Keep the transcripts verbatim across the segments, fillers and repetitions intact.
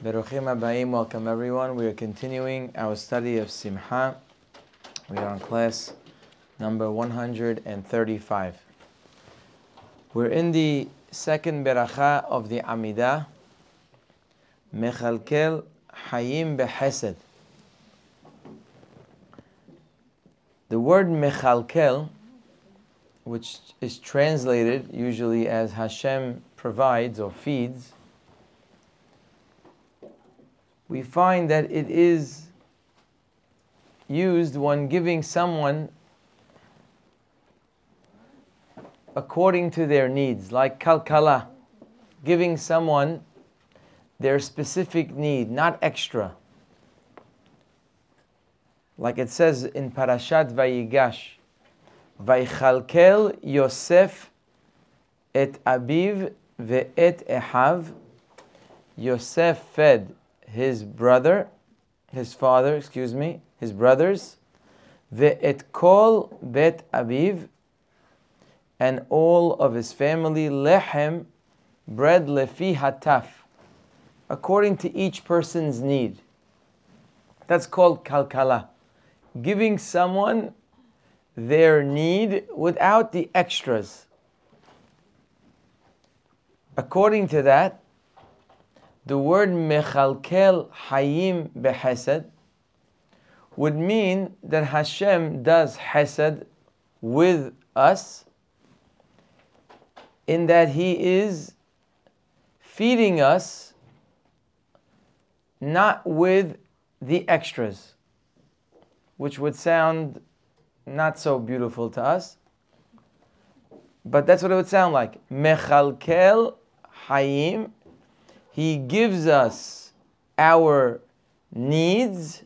Beruchim Habayim, welcome everyone. We are continuing our study of Simcha. We are on class number one hundred thirty-five. We're in the second beracha of the Amidah, Mechalkel Hayim Behesed. The word Mechalkel, which is translated usually as Hashem provides or feeds, we find that it is used when giving someone according to their needs, like kalkala, giving someone their specific need, not extra. Like it says in Parashat Vayigash, Vaychalkel Yosef et Abiv ve'et Ehav. Yosef fed his brother, his father, excuse me, his brothers, ve'et kol bet aviv, and all of his family, lechem, bread lefi hataf, according to each person's need. That's called kalkala, giving someone their need without the extras. According to that, the word Mechalkel Hayim Behesed would mean that Hashem does Hesed with us, in that He is feeding us not with the extras, which would sound not so beautiful to us, but that's what it would sound like. Mechalkel Hayim, He gives us our needs,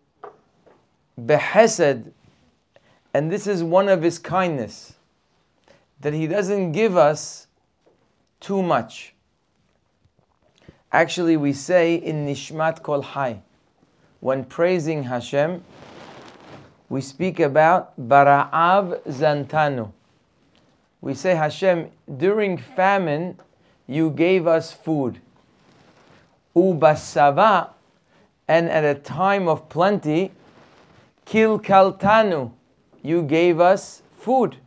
behesed, and this is one of His kindness, that He doesn't give us too much. Actually, we say in Nishmat Kol Hai, when praising Hashem, we speak about Bara'av Zantanu. We say, Hashem, during famine, You gave us food. Ubasava, and at a time of plenty, kilkaltanu, You gave us food.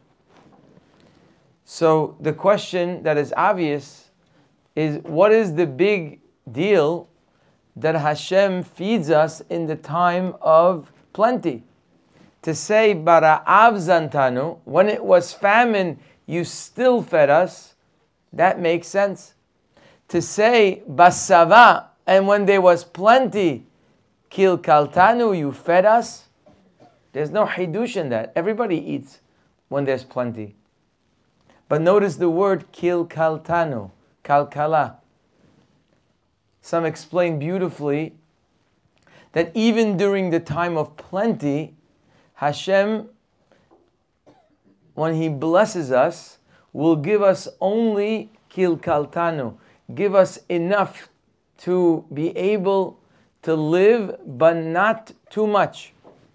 So the question that is obvious is, what is the big deal that Hashem feeds us in the time of plenty? To say bara'av zantanu, when it was famine, You still fed us, that makes sense. To say basava, and when there was plenty, kilkaltanu, You fed us, there's no hidush in that. Everybody eats when there's plenty. But notice the word kilkaltanu, kalkala. Some explain beautifully that even during the time of plenty, Hashem, when He blesses us, will give us only kilkaltanu, give us enough to be able to live, but not too much.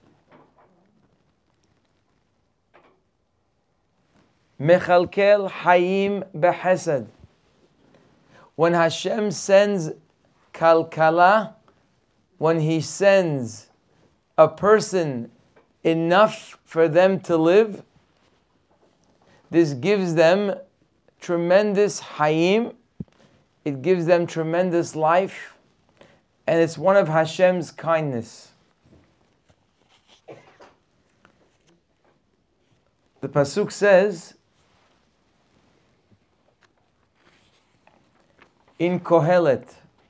Mechalkel Hayim Behesed. When Hashem sends kalkala, when He sends a person enough for them to live, this gives them tremendous hayim, it gives them tremendous life, and it's one of Hashem's kindness. The pasuk says in Kohelet,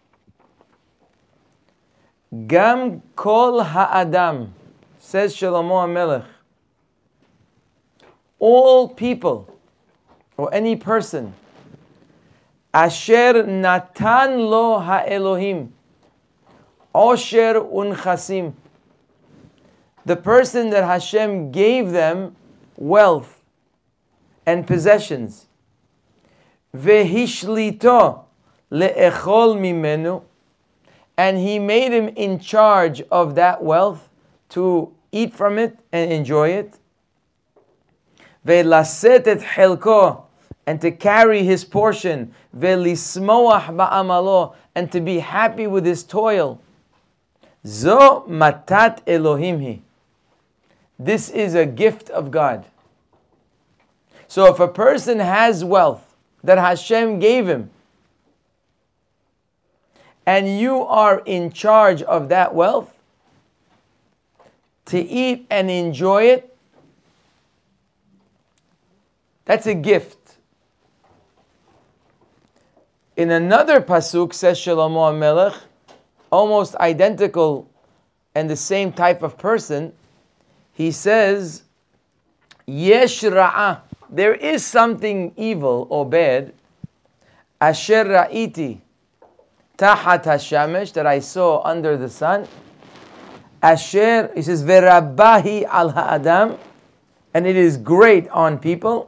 Gam kol ha'adam, says Shlomo HaMelech, all people, or any person, asher natan lo ha'elohim, osher unchasim, the person that Hashem gave them wealth and possessions, vehishlito le'echol mimenu, and He made him in charge of that wealth to eat from it and enjoy it, ve'laset et chelko, and to carry his portion, velismoach ba'amalo, and to be happy with his toil. Zo matat Elohimhi. This is a gift of God. So if a person has wealth that Hashem gave him, and you are in charge of that wealth, to eat and enjoy it, that's a gift. In another pasuk, says Shlomo HaMelech, almost identical and the same type of person, he says, Yesh ra'ah, there is something evil or bad, asher ra'iti, tahat hashamesh, that I saw under the sun, asher, he says, verabahi al ha'adam, and it is great on people,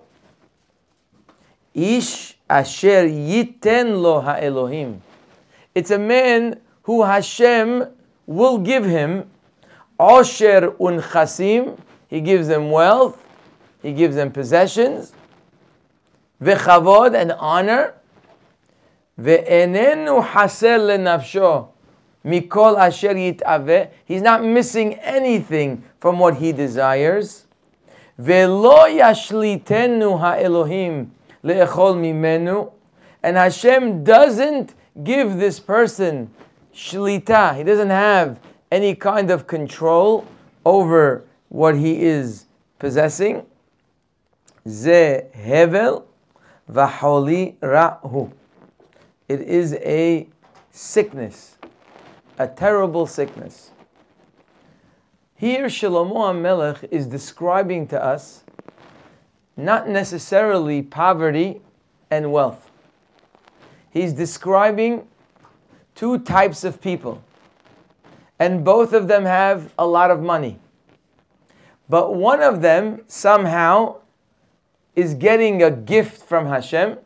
ish asher yiten lo ha'elohim. It's a man who Hashem will give him osher unchasim, he gives them wealth, he gives them possessions, vechavod, and honor, ve'enenu haser lenafsho mikol asher yitaveh, he's not missing anything from what he desires, ve'lo yashlitenu ha'elohim le'echol mimenu, and Hashem doesn't give this person shlita, he doesn't have any kind of control over what he is possessing. Ze hevel v'holi ra'hu. It is a sickness, a terrible sickness. Here Shlomo HaMelech is describing to us not necessarily poverty and wealth. He's describing two types of people, and both of them have a lot of money. But one of them somehow is getting a gift from Hashem,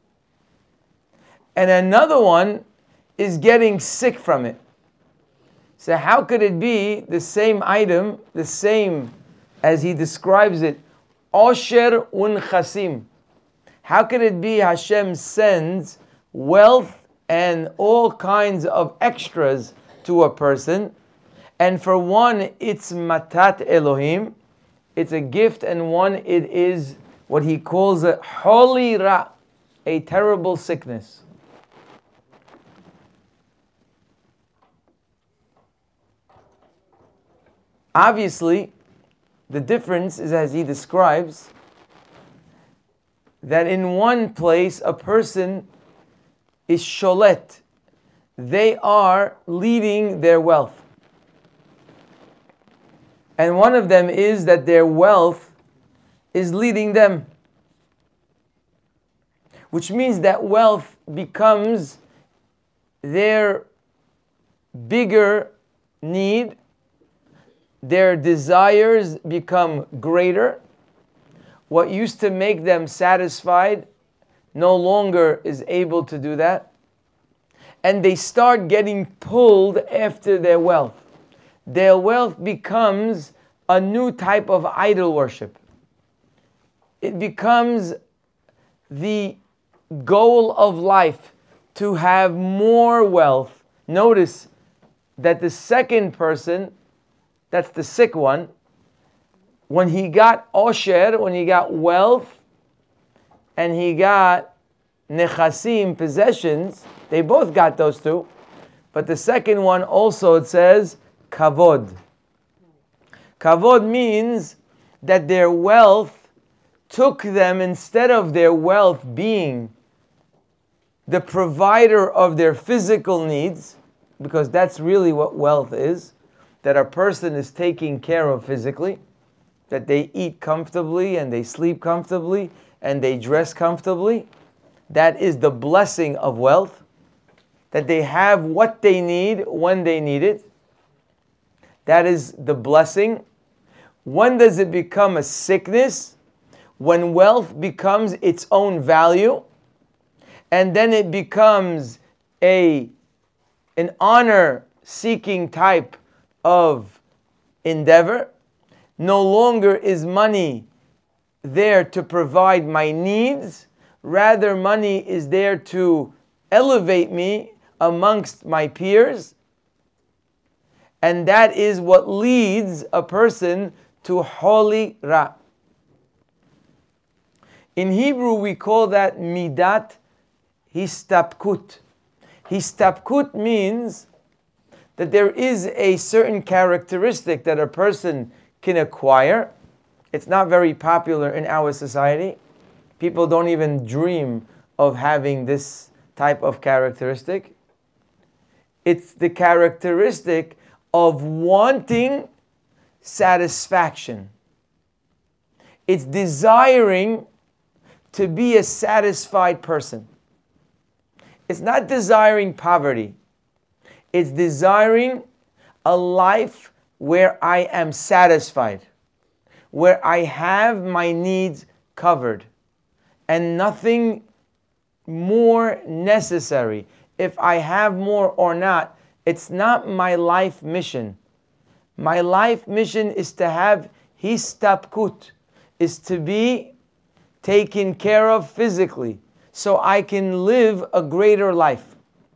and another one is getting sick from it. So how could it be the same item, the same as he describes it, osher unchasim? How could it be Hashem sends wealth and all kinds of extras to a person, and for one it's matat Elohim, it's a gift, and one it is what he calls a holi ra, a terrible sickness. Obviously, the difference is, as he describes, that in one place a person is sholet, they are leading their wealth. And one of them is that their wealth is leading them. Which means that wealth becomes their bigger need, their desires become greater. What used to make them satisfied no longer is able to do that. And they start getting pulled after their wealth. Their wealth becomes a new type of idol worship. It becomes the goal of life to have more wealth. Notice that the second person, that's the sick one, when he got osher, when he got wealth, and he got nechasim, possessions, they both got those two. But the second one also, it says, kavod. Kavod means that their wealth took them, instead of their wealth being the provider of their physical needs, because that's really what wealth is, that a person is taking care of physically, that they eat comfortably and they sleep comfortably and they dress comfortably. That is the blessing of wealth, that they have what they need when they need it. That is the blessing. When does it become a sickness? When wealth becomes its own value, and then it becomes a an honor-seeking type of endeavor. No longer is money there to provide my needs. Rather, money is there to elevate me amongst my peers. And that is what leads a person to holy ra. In Hebrew, we call that midat histapkut. Histapkut means that there is a certain characteristic that a person can acquire. It's not very popular in our society. People don't even dream of having this type of characteristic. It's the characteristic of wanting satisfaction. It's desiring to be a satisfied person. It's not desiring poverty. It's desiring a life where I am satisfied, where I have my needs covered, and nothing more necessary. If I have more or not, it's not my life mission. My life mission is to have histapkut, is to be taken care of physically, so I can live a greater life.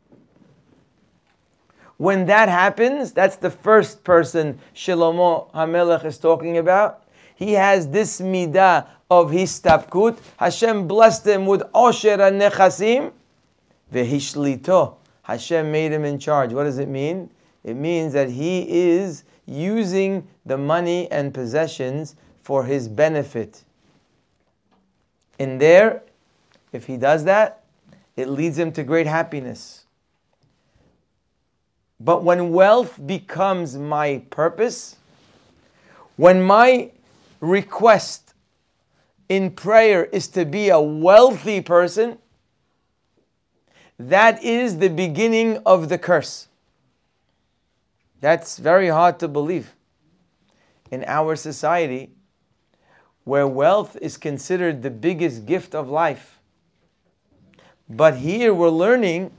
When that happens, that's the first person Shlomo HaMelech is talking about. He has this midah of histapkut. Hashem blessed him with osher nechasim, vehishlito. Hashem made him in charge. What does it mean? It means that he is using the money and possessions for his benefit. In there, if he does that, it leads him to great happiness. But when wealth becomes my purpose, when my request in prayer is to be a wealthy person, that is the beginning of the curse. That's very hard to believe. In our society, where wealth is considered the biggest gift of life. But here we're learning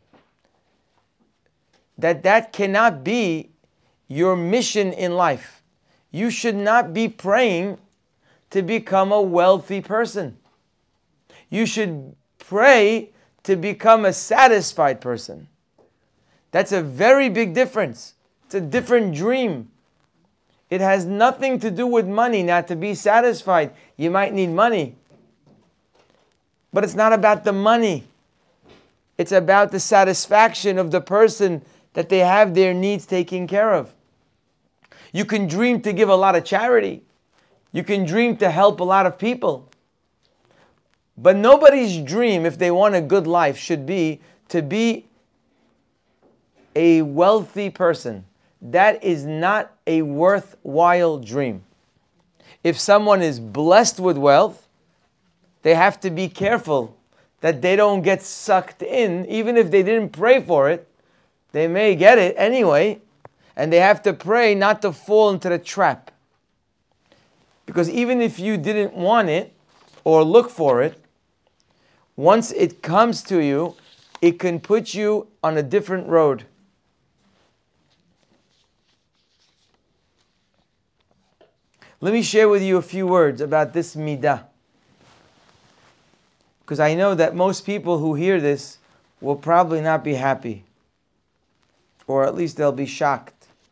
that that cannot be your mission in life. You should not be praying to become a wealthy person. You should pray to become a satisfied person. That's a very big difference. It's a different dream. It has nothing to do with money, not to be satisfied. You might need money. But it's not about the money. It's about the satisfaction of the person that they have their needs taken care of. You can dream to give a lot of charity. You can dream to help a lot of people. But nobody's dream, if they want a good life, should be to be a wealthy person. That is not a worthwhile dream. If someone is blessed with wealth, they have to be careful that they don't get sucked in. Even if they didn't pray for it, they may get it anyway. And they have to pray not to fall into the trap. Because even if you didn't want it or look for it, once it comes to you, it can put you on a different road. Let me share with you a few words about this midah. Because I know that most people who hear this will probably not be happy. Or at least they'll be shocked.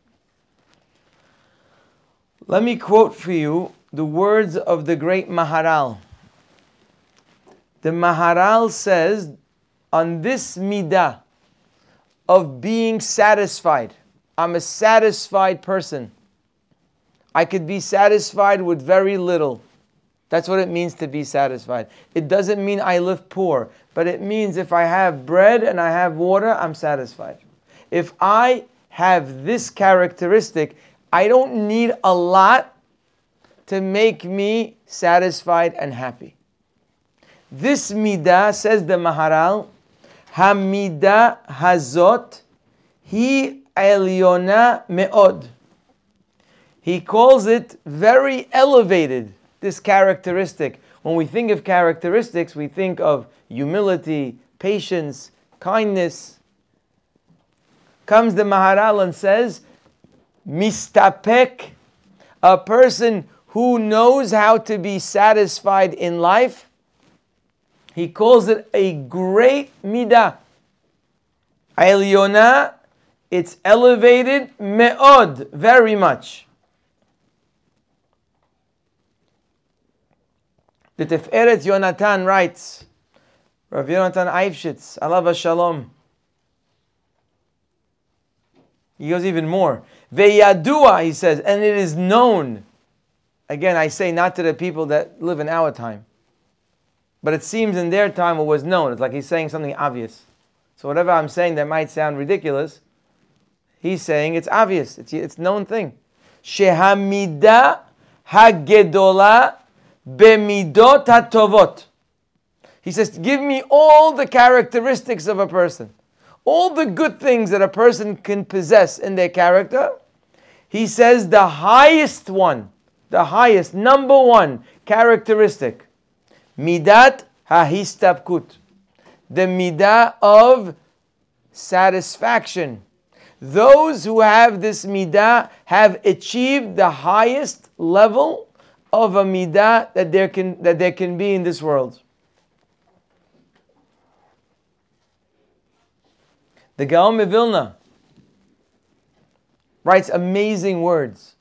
Let me quote for you the words of the great Maharal. The Maharal says, on this midah of being satisfied, I'm a satisfied person. I could be satisfied with very little. That's what it means to be satisfied. It doesn't mean I live poor, but it means if I have bread and I have water, I'm satisfied. If I have this characteristic, I don't need a lot to make me satisfied and happy. This midah, says the Maharal, Hamidah hazot hi elyona me'od. He calls it very elevated, this characteristic. When we think of characteristics, we think of humility, patience, kindness. Comes the Maharal and says, mistapek, a person who knows how to be satisfied in life, He calls it a great midah. Elyona, it's elevated, me'od, very much. The Tiferet Yonatan writes, Rav Yonatan Eifshitz, alav shalom. He goes even more. Ve'yadua, he says, and it is known. Again, I say not to the people that live in our time. But it seems in their time it was known. It's like he's saying something obvious. So whatever I'm saying that might sound ridiculous, he's saying it's obvious. It's it's known thing. Shehamida hagedola bemidot hatovot. He says, give me all the characteristics of a person. All the good things that a person can possess in their character. He says the highest one, the highest, number one characteristic, midat hahistapkut, the midah of satisfaction. Those who have this midah have achieved the highest level of a midah that there can that there can be in this world. The Gaon of Vilna writes amazing words.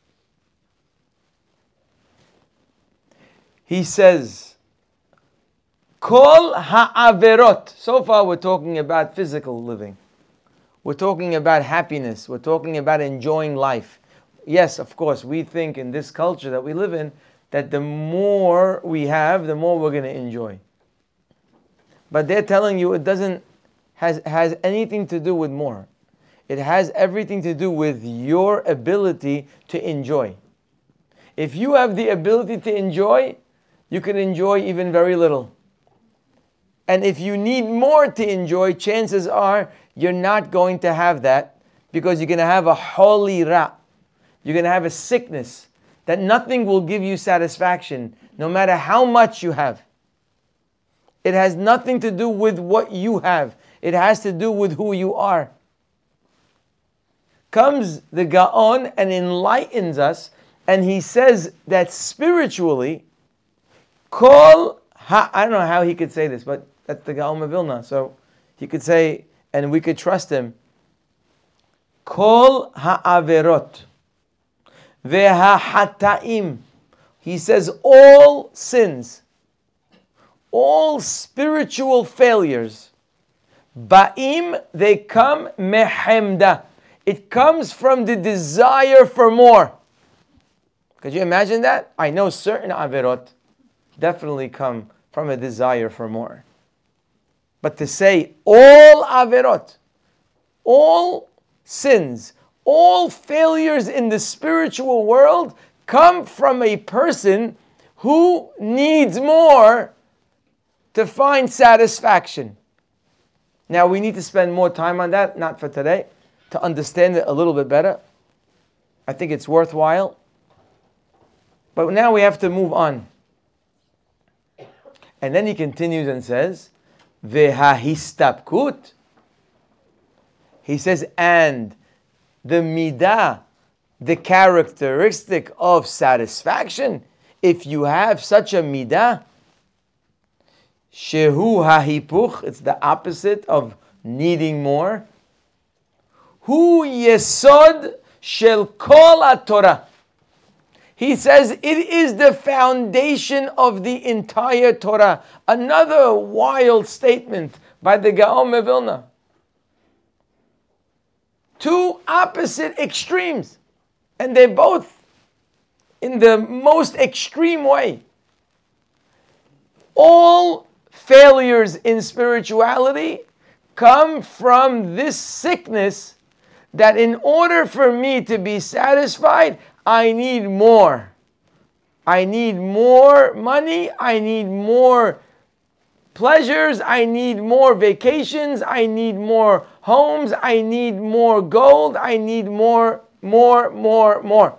He says, Kol ha'averot. So far we're talking about physical living. We're talking about happiness. We're talking about enjoying life. Yes, of course, we think in this culture that we live in that the more we have, the more we're going to enjoy. But they're telling you it doesn't has has anything to do with more. It has everything to do with your ability to enjoy. If you have the ability to enjoy, you can enjoy even very little. And if you need more to enjoy, chances are you're not going to have that because you're going to have a holy ra. You're going to have a sickness that nothing will give you satisfaction, no matter how much you have. It has nothing to do with what you have. It has to do with who you are. Comes the Gaon and enlightens us, and he says that spiritually, Kol ha, I don't know how he could say this, but that's the Gaon of Vilna. So he could say, and we could trust him, Kol ha'averot ve'ha'hataim. He says all sins, all spiritual failures, Ba'im, they come mehemda. It comes from the desire for more. Could you imagine that? I know certain averot definitely come from a desire for more. But to say all averot, all sins, all failures in the spiritual world come from a person who needs more to find satisfaction. Now we need to spend more time on that, not for today, to understand it a little bit better. I think it's worthwhile. But now we have to move on. And then he continues and says, Vehahistapkut. He says, and the midah, the characteristic of satisfaction, if you have such a midah, Shehu hahipuch, it's the opposite of needing more. Hu yesod shel kol haTorah. He says it is the foundation of the entire Torah. Another wild statement by the Gaon of Vilna. Two opposite extremes, and they're both in the most extreme way. All failures in spirituality come from this sickness that in order for me to be satisfied, I need more. I need more money. I need more pleasures. I need more vacations. I need more homes. I need more gold. I need more, more, more, more.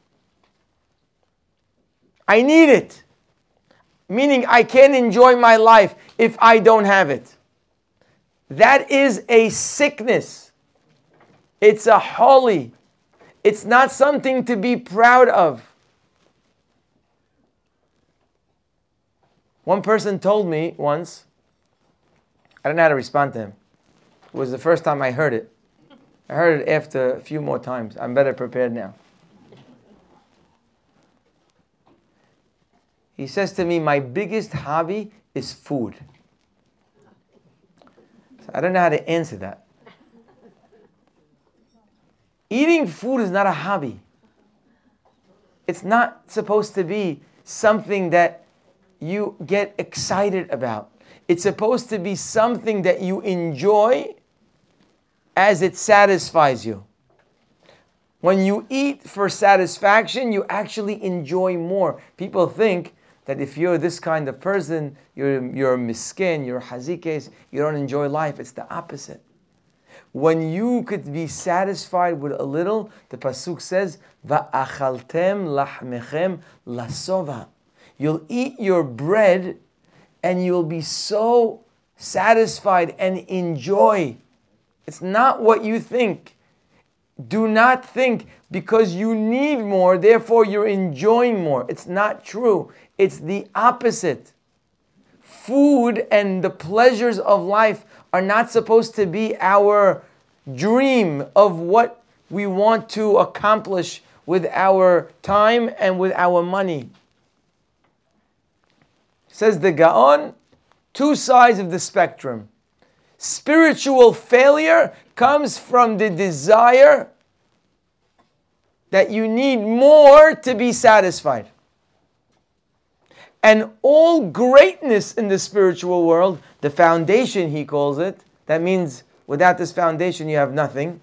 I need it. Meaning I can't enjoy my life if I don't have it. That is a sickness. It's a holy. It's not something to be proud of. One person told me once, I don't know how to respond to him. It was the first time I heard it. I heard it after a few more times. I'm better prepared now. He says to me, my biggest hobby is food. So I don't know how to answer that. Eating food is not a hobby. It's not supposed to be something that you get excited about. It's supposed to be something that you enjoy as it satisfies you. When you eat for satisfaction, you actually enjoy more. People think that if you're this kind of person, you're, you're a miskin, you're a hazikes, you don't enjoy life. It's the opposite. When you could be satisfied with a little, the pasuk says, "Va'achaltem lachmechem lasova." You'll eat your bread and you'll be so satisfied and enjoy. It's not what you think. Do not think because you need more, therefore you're enjoying more. It's not true. It's the opposite. Food and the pleasures of life are not supposed to be our dream of what we want to accomplish with our time and with our money. Says the Gaon, two sides of the spectrum. Spiritual failure comes from the desire that you need more to be satisfied. And all greatness in the spiritual world, the foundation he calls it, that means without this foundation you have nothing,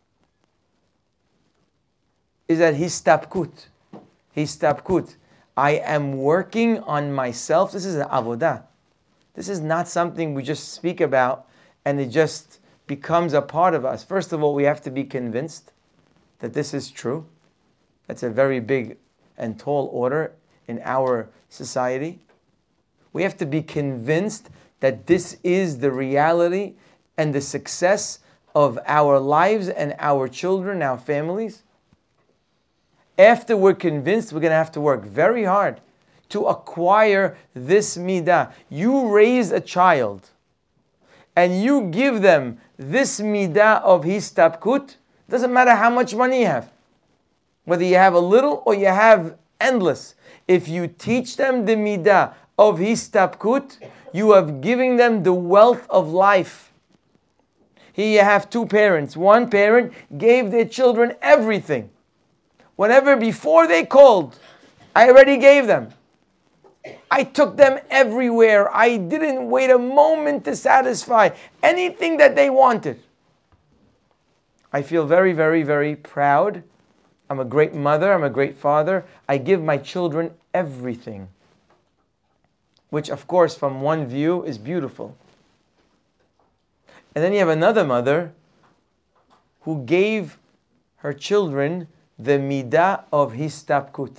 is that histapkut. Histapkut. I am working on myself. This is an avodah. This is not something we just speak about and it just becomes a part of us. First of all, we have to be convinced that this is true. That's a very big and tall order in our society. We have to be convinced that this is the reality and the success of our lives and our children, our families. After we're convinced, we're going to have to work very hard to acquire this midah. You raise a child and you give them this midah of histapkut. Doesn't matter how much money you have. Whether you have a little or you have endless. If you teach them the midah of histapkut, you have given them the wealth of life. Here you have two parents. One parent gave their children everything. Whenever before they called, I already gave them. I took them everywhere. I didn't wait a moment to satisfy anything that they wanted. I feel very, very, very proud. I'm a great mother. I'm a great father. I give my children everything. Which, of course, from one view is beautiful. And then you have another mother who gave her children the midah of histapkut.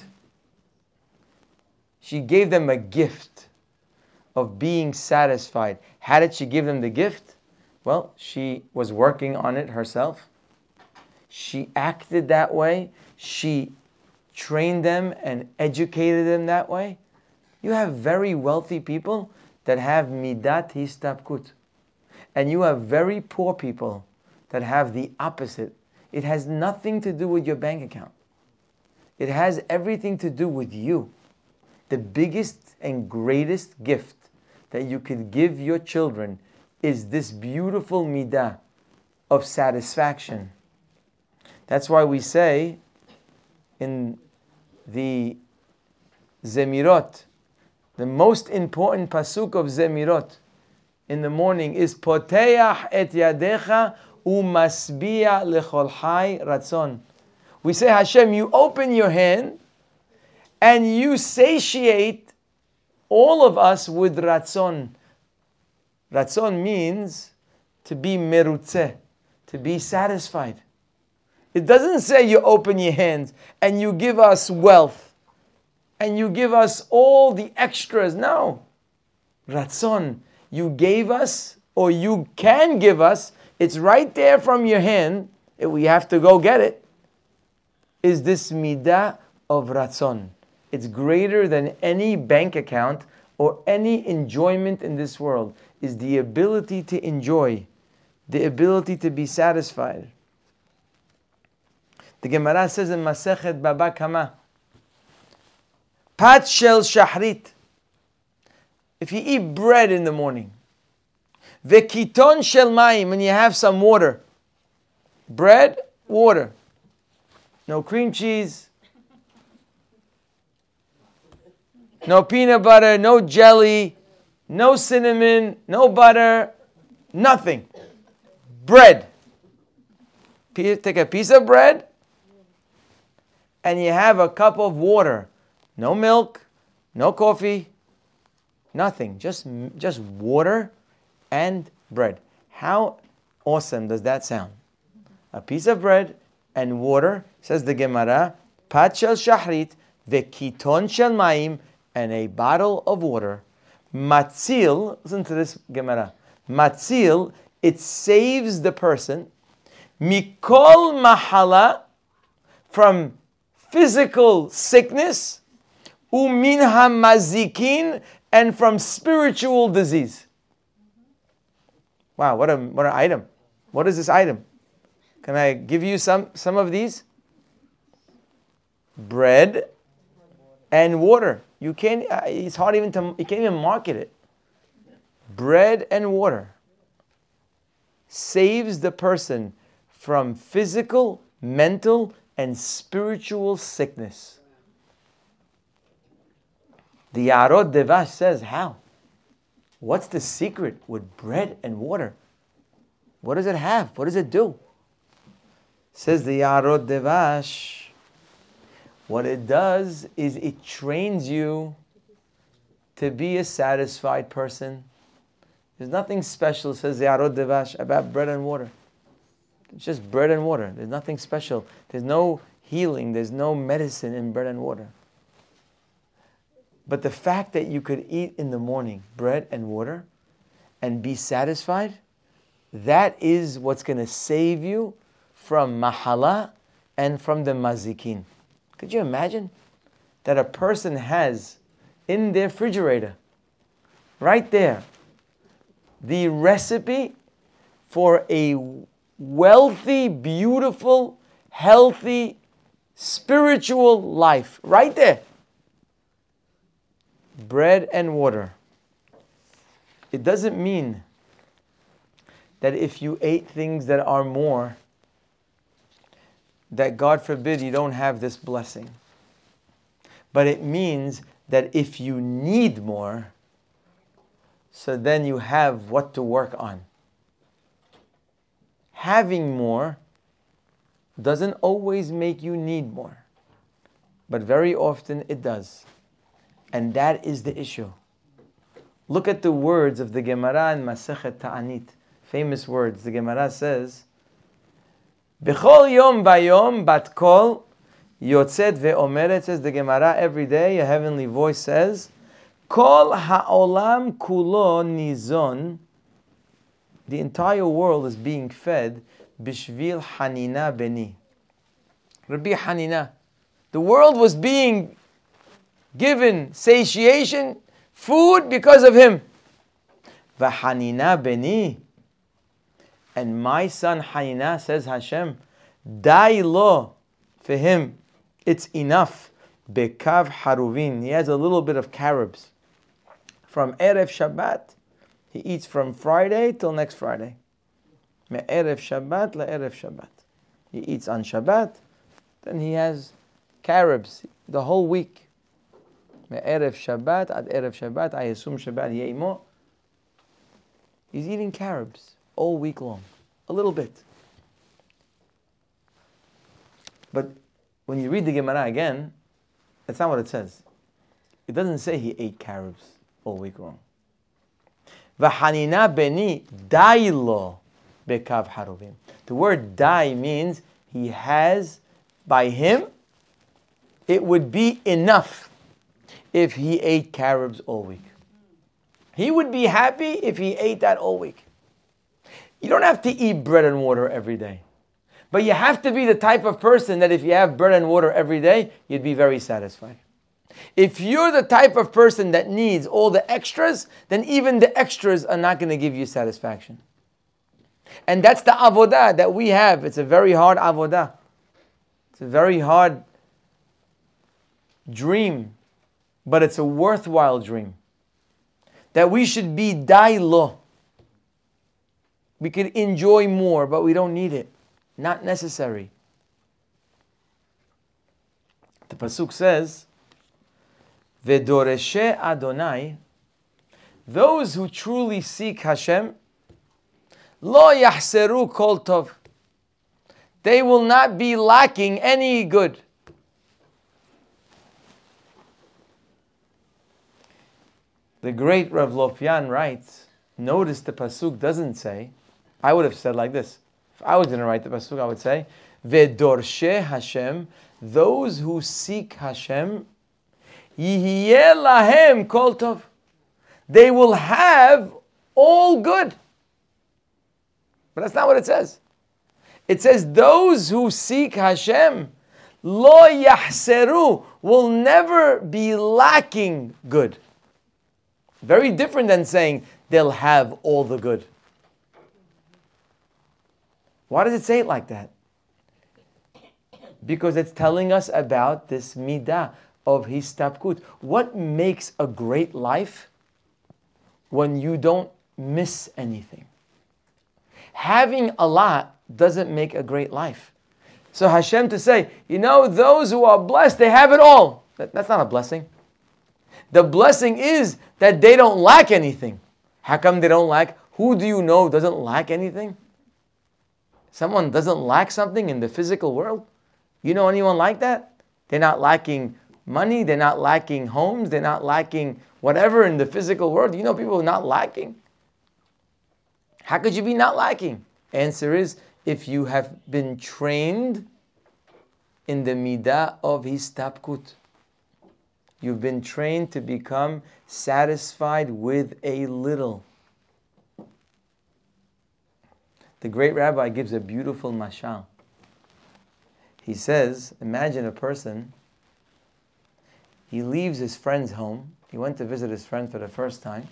She gave them a gift of being satisfied. How did she give them the gift? Well, she was working on it herself. She acted that way. She trained them and educated them that way. You have very wealthy people that have midat histapkut. And you have very poor people that have the opposite. It has nothing to do with your bank account. It has everything to do with you. The biggest and greatest gift that you could give your children is this beautiful midah of satisfaction. That's why we say in the Zemirot, the most important pasuk of Zemirot in the morning is Poteach et yadecha umasbiya lechol chai ratzon. We say, Hashem, you open your hand and you satiate all of us with ratzon. Ratzon means to be merutze, to be satisfied. It doesn't say you open your hands and you give us wealth and you give us all the extras. No. Ratzon, you gave us or you can give us, it's right there from your hand, we have to go get it, is this midah of ratzon. It's greater than any bank account or any enjoyment in this world is the ability to enjoy, the ability to be satisfied. The Gemara says in Masechet Baba Kama, Pat shel shahrit. If you eat bread in the morning, Vekiton shel mayim, and you have some water. Bread, water. No cream cheese, no peanut butter, no jelly, no cinnamon, no butter, nothing. Bread. Take a piece of bread and you have a cup of water. No milk, no coffee, nothing. Just, just water and bread. How awesome does that sound? A piece of bread and water, says the Gemara, Pat shel shahrit, vekiton shel mayim, and a bottle of water. Matzil, listen to this Gemara. Matzil, it saves the person. Mikol mahala, from physical sickness. Umin hamazikin, and from spiritual disease. Wow, what a what an item. What is this item? Can I give you some, some of these? Bread and water. You can't, uh, it's hard even to, you can't even market it. Bread and water saves the person from physical, mental, and spiritual sickness. The Yarod Devash says, how? What's the secret with bread and water? What does it have? What does it do? Says the Yarod Devash, what it does is it trains you to be a satisfied person. There's nothing special, says the Yarod Devash, about bread and water. It's just bread and water. There's nothing special. There's no healing. There's no medicine in bread and water. But the fact that you could eat in the morning bread and water and be satisfied, that is what's going to save you from mahala and from the mazikin. Could you imagine that a person has in their refrigerator, right there, the recipe for a wealthy, beautiful, healthy, spiritual life? Right there. Bread and water. It doesn't mean that if you ate things that are more, that God forbid you don't have this blessing. But it means that if you need more, so then you have what to work on. Having more doesn't always make you need more, but very often it does. And that is the issue. Look at the words of the Gemara in Masechet Ta'anit. Famous words. The Gemara says, B'chol yom vayom bat kol yotzet ve'omeret, says the Gemara, every day a heavenly voice says, Kol ha'olam kulo nizon, the entire world is being fed, bishvil Hanina beni. Rabbi Hanina. The world was being given satiation, food because of him. V'hanina beni. And my son Hanina, says Hashem, dai lo, for him, it's enough. Bekav haruvin. He has a little bit of carobs. From Erev Shabbat, he eats from Friday till next Friday. Me'erev Shabbat le'erev Shabbat. He eats on Shabbat, then he has carobs the whole week. Me'erev Shabbat ad Erev Shabbat, I assume Shabbat ye'imo. He's eating carobs all week long, a little bit. But when you read the Gemara again, that's not what it says. It doesn't say he ate carobs all week long. V'hanina beni dailo bekav haruvim. The word dai means he has, by him, it would be enough if he ate carobs all week. He would be happy if he ate that all week. You don't have to eat bread and water every day. But you have to be the type of person that if you have bread and water every day, you'd be very satisfied. If you're the type of person that needs all the extras, then even the extras are not going to give you satisfaction. And that's the avodah that we have. It's a very hard avodah. It's a very hard dream, but it's a worthwhile dream. That we should be dailo. We could enjoy more, but we don't need it. Not necessary. The pasuk says, V'doreshe Adonai, those who truly seek Hashem, lo yahseru kol tov, they will not be lacking any good. The great Rav Lofyan writes, notice the pasuk doesn't say, I would have said like this. If I was going to write the pasuk, I would say, V'dorshe Hashem, those who seek Hashem, Yihyeh lahem kol tov, they will have all good. But that's not what it says. It says those who seek Hashem, lo yahseru, will never be lacking good. Very different than saying they'll have all the good. Why does it say it like that? Because it's telling us about this midah of histapkut. What makes a great life? When you don't miss anything. Having a lot doesn't make a great life. So Hashem to say, you know, those who are blessed, they have it all. That, that's not a blessing. The blessing is that they don't lack anything. How come they don't lack? Who do you know doesn't lack anything? Someone doesn't lack something in the physical world? You know anyone like that? They're not lacking money, they're not lacking homes, they're not lacking whatever in the physical world. You know people who are not lacking. How could you be not lacking? Answer is, if you have been trained in the midah of histapkut. You've been trained to become satisfied with a little. The great rabbi gives a beautiful mashal. He says, imagine a person, he leaves his friend's home. He went to visit his friend for the first time.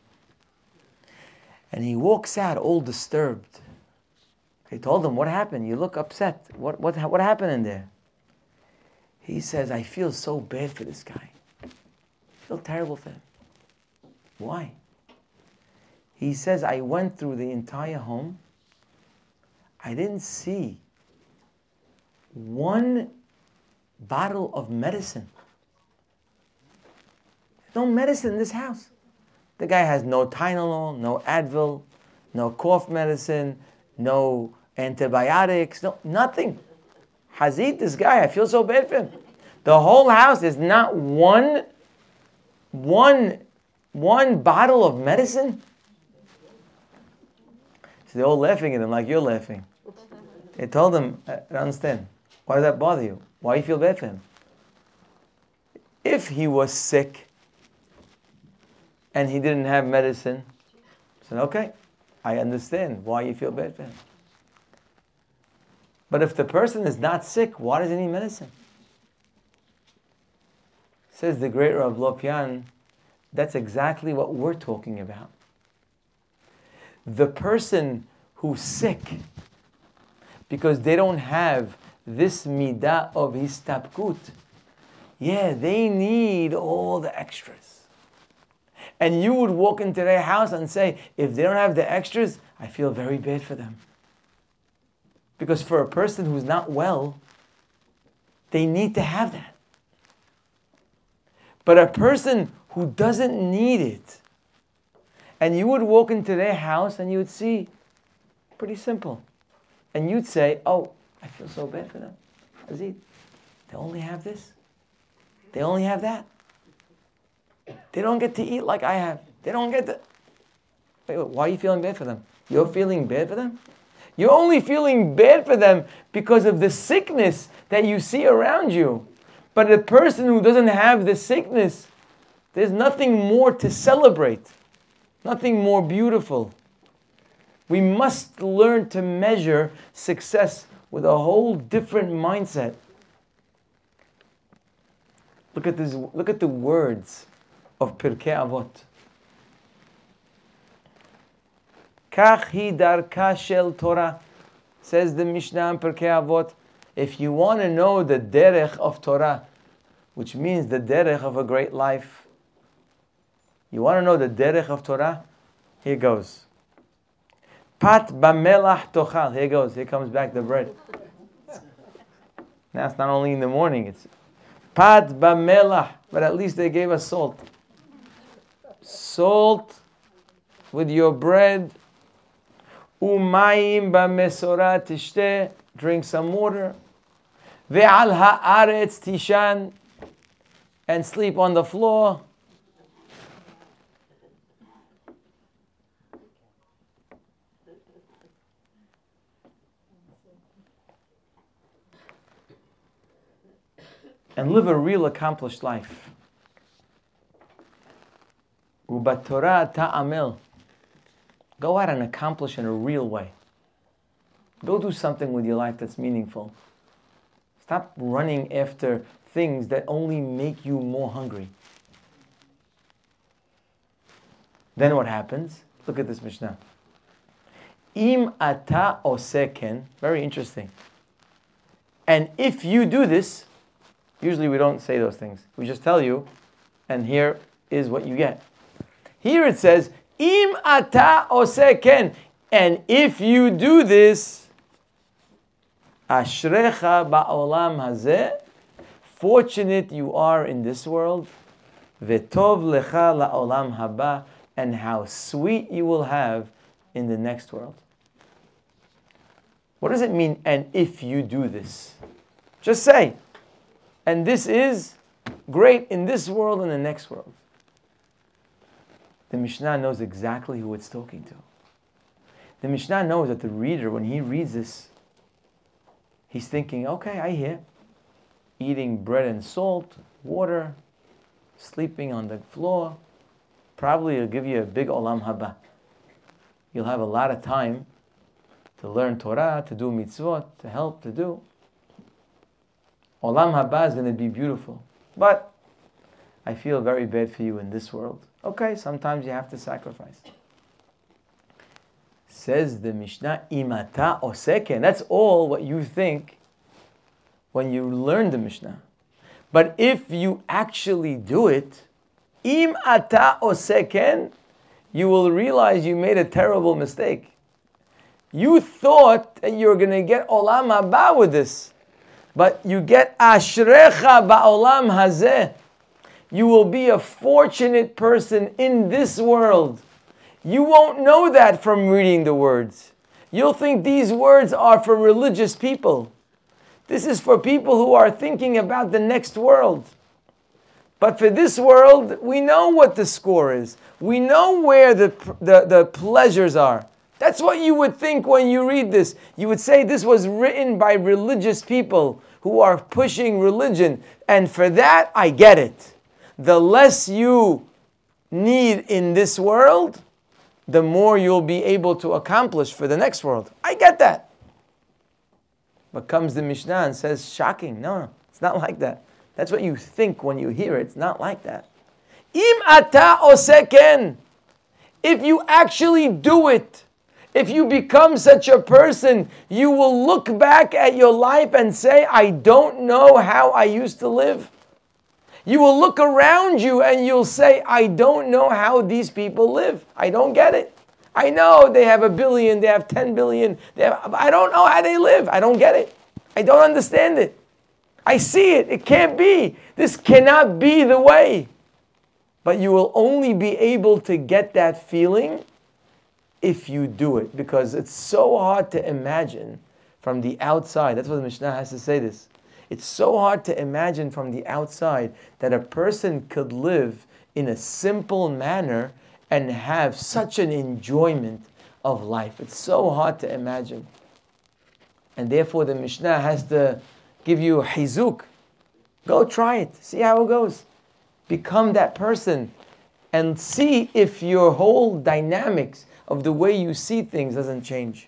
And he walks out all disturbed. He told him, what happened? You look upset. What, what, what happened in there? He says, I feel so bad for this guy. I feel terrible for him. Why? He says, I went through the entire home. I didn't see one bottle of medicine. There's no medicine in this house. The guy has no Tylenol, no Advil, no cough medicine, no antibiotics, no nothing. Hazit, this guy, I feel so bad for him. The whole house is not one, one, one bottle of medicine. So they're all laughing at him like you're laughing. They told him, I don't understand. Why does that bother you? Why do you feel bad for him? If he was sick and he didn't have medicine, I said, okay, I understand why you feel bad for him. But if the person is not sick, why does he need medicine? Says the great Rav Lopyan, that's exactly what we're talking about. The person who's sick, because they don't have this midah of histapkut, yeah, they need all the extras. And you would walk into their house and say, if they don't have the extras, I feel very bad for them. Because for a person who's not well, they need to have that. But a person who doesn't need it, and you would walk into their house and you would see, pretty simple. And you'd say, oh, I feel so bad for them. Azid, they only have this. They only have that. They don't get to eat like I have. They don't get to... Wait, wait, why are you feeling bad for them? You're feeling bad for them? You're only feeling bad for them because of the sickness that you see around you. But a person who doesn't have the sickness, there's nothing more to celebrate. Nothing more beautiful. We must learn to measure success with a whole different mindset. Look at this. Look at the words of Pirkei Avot. Kach hi darka shel Torah, says the Mishnah in Pirkei Avot. If you want to know the derech of Torah, which means the derech of a great life, you want to know the derech of Torah? Here goes. Pat b'melach tochal. Here goes. Here comes back the bread. Now it's not only in the morning. It's pat b'melach. But at least they gave us salt. Salt with your bread. Umayim b'mesora tishteh. Drink some water. Ve'al ha'aretz tishan. And sleep on the floor. And live a real accomplished life. Ubatorah ta'amel. Go out and accomplish in a real way. Go do something with your life that's meaningful. Stop running after things that only make you more hungry. Then what happens? Look at this Mishnah. Im ata oseken. Very interesting. And if you do this, usually we don't say those things. We just tell you, and here is what you get. Here it says, Im ata oseken. And if you do this, Ashrecha ba'olam hazeh. Fortunate you are in this world. V'tov lecha la'olam haba. And how sweet you will have in the next world. What does it mean, and if you do this? Just say, and this is great in this world and the next world. The Mishnah knows exactly who it's talking to. The Mishnah knows that the reader, when he reads this, he's thinking, okay, I hear. Eating bread and salt, water, sleeping on the floor. Probably it'll give you a big olam haba. You'll have a lot of time to learn Torah, to do mitzvot, to help, to do. Olam haba is going to be beautiful. But I feel very bad for you in this world. Okay, sometimes you have to sacrifice. Says the Mishnah, imata oseken. That's all what you think when you learn the Mishnah. But if you actually do it, im ata oseken, you will realize you made a terrible mistake. You thought that you were going to get olam haba with this. But you get ashrecha ba'olam hazeh. You will be a fortunate person in this world. You won't know that from reading the words. You'll think these words are for religious people. This is for people who are thinking about the next world. But for this world, we know what the score is. We know where the, the, the pleasures are. That's what you would think when you read this. You would say this was written by religious people who are pushing religion. And for that, I get it. The less you need in this world, the more you'll be able to accomplish for the next world. I get that. But comes the Mishnah and says, shocking. No, no, it's not like that. That's what you think when you hear it. It's not like that. Im ata oseken. If you actually do it, if you become such a person, you will look back at your life and say, I don't know how I used to live. You will look around you and you'll say, I don't know how these people live. I don't get it. I know they have a billion, they have ten billion. They have, I don't know how they live. I don't get it. I don't understand it. I see it. It can't be. This cannot be the way. But you will only be able to get that feeling if you do it. Because it's so hard to imagine from the outside. That's what the Mishnah has to say this. It's so hard to imagine from the outside that a person could live in a simple manner and have such an enjoyment of life. It's so hard to imagine. And therefore the Mishnah has to give you a hizuk. Go try it. See how it goes. Become that person and see if your whole dynamics of the way you see things doesn't change.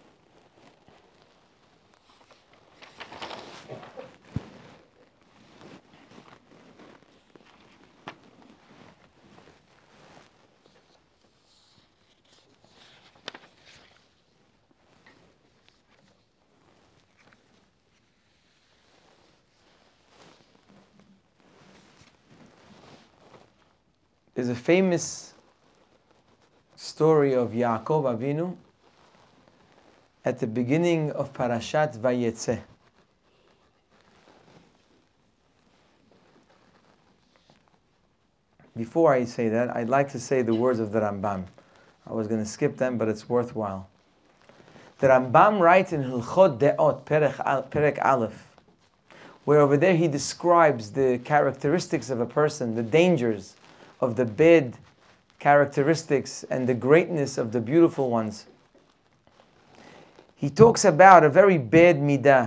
There's a famous story of Yaakov Avinu at the beginning of Parashat Vayetze. Before I say that, I'd like to say the words of the Rambam. I was going to skip them, but it's worthwhile. The Rambam writes in Hilchot De'ot, Perek Aleph, where over there he describes the characteristics of a person, the dangers of the bad characteristics and the greatness of the beautiful ones. He talks about a very bad midah.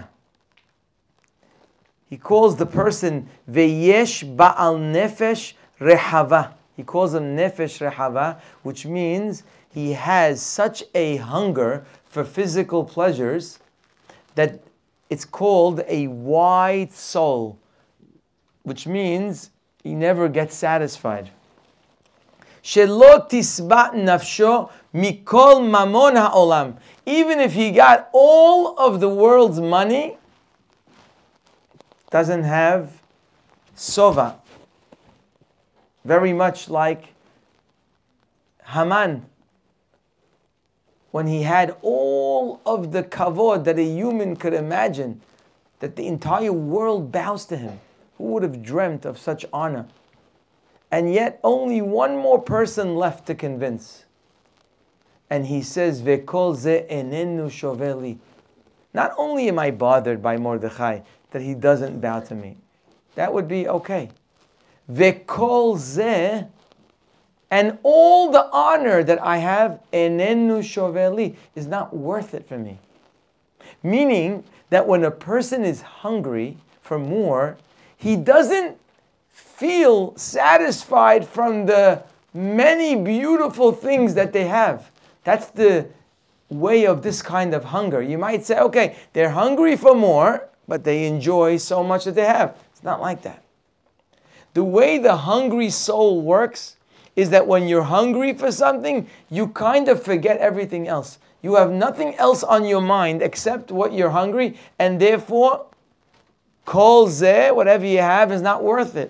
He calls the person Veyesh Ba'al Nefesh Rehava. He calls him Nefesh Rehava, which means he has such a hunger for physical pleasures that it's called a wide soul, which means he never gets satisfied. Shelo tisba nafsho mikol mamon ha'olam. Even if he got all of the world's money, doesn't have sova. Very much like Haman, when he had all of the kavod that a human could imagine, that the entire world bows to him. Who would have dreamt of such honor? And yet only one more person left to convince. And he says, Vekol ze enenu shoveli. Not only am I bothered by Mordechai that he doesn't bow to me, that would be okay. Vekol ze, and all the honor that I have, enenu shoveli, is not worth it for me. Meaning that when a person is hungry for more, he doesn't feel satisfied from the many beautiful things that they have. That's the way of this kind of hunger. You might say, okay, they're hungry for more, but they enjoy so much that they have. It's not like that. The way the hungry soul works is that when you're hungry for something, you kind of forget everything else. You have nothing else on your mind except what you're hungry, and therefore, kol zeh, whatever you have, is not worth it.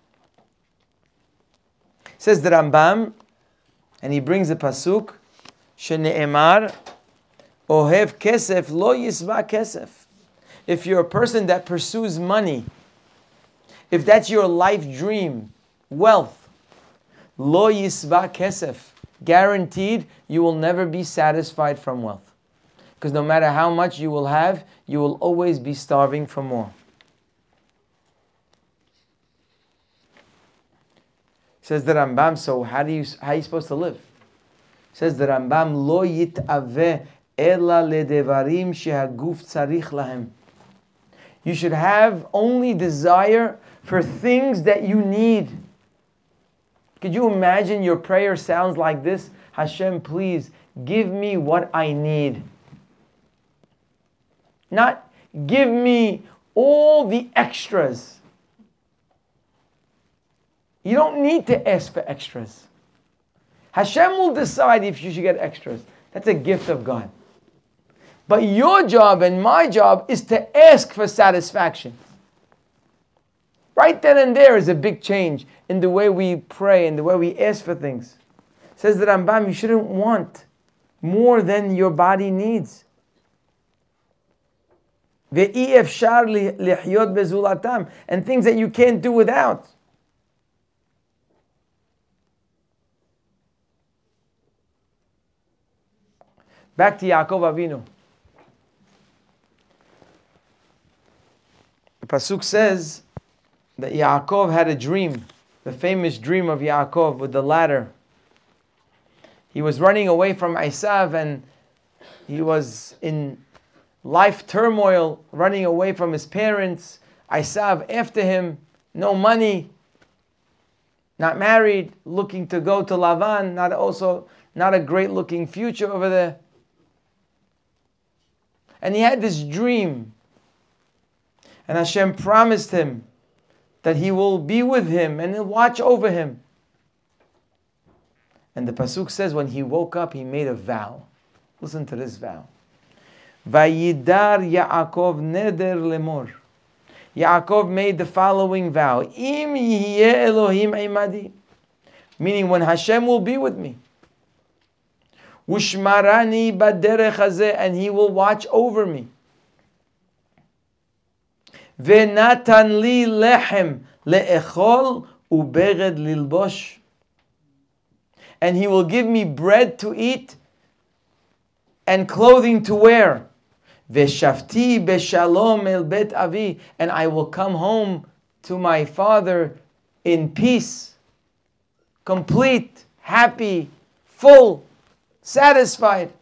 Says the Rambam, and he brings a pasuk, shene'emar, ohev kesef lo yisva kesef. If you're a person that pursues money, if that's your life dream, wealth, lo yisva kesef, guaranteed you will never be satisfied from wealth. Because no matter how much you will have, you will always be starving for more. Says the Rambam, so how do you how are you supposed to live? Says the Rambam, lo yit'aveh ela ledevarim shehaguf tzarich lahem. You should have only desire for things that you need. Could you imagine your prayer sounds like this? Hashem, please give me what I need. Not give me all the extras. You don't need to ask for extras. Hashem will decide if you should get extras. That's a gift of God. But your job and my job is to ask for satisfaction. Right then and there is a big change in the way we pray and the way we ask for things. Says the Rambam, you shouldn't want more than your body needs. Ve'i efshar lihyot bezulatam, and things that you can't do without. Back to Yaakov Avinu. The pasuk says that Yaakov had a dream, the famous dream of Yaakov with the ladder. He was running away from Esav and he was in life turmoil, running away from his parents. Esav after him, no money, not married, looking to go to Lavan, not also not a great looking future over there. And he had this dream. And Hashem promised him that he will be with him and he'll watch over him. And the pasuk says when he woke up, he made a vow. Listen to this vow. Vayidar Yaakov neder lemor. Yaakov made the following vow. Im yihyeh Elohim imadi. Meaning when Hashem will be with me. Ushmarani baderech hazeh, and He will watch over me. Ve'natan li lechem le'echol ubered lilbosh, and He will give me bread to eat and clothing to wear. Ve'shavti beshalom el bet avi, and I will come home to my father in peace, complete, happy, full, satisfied.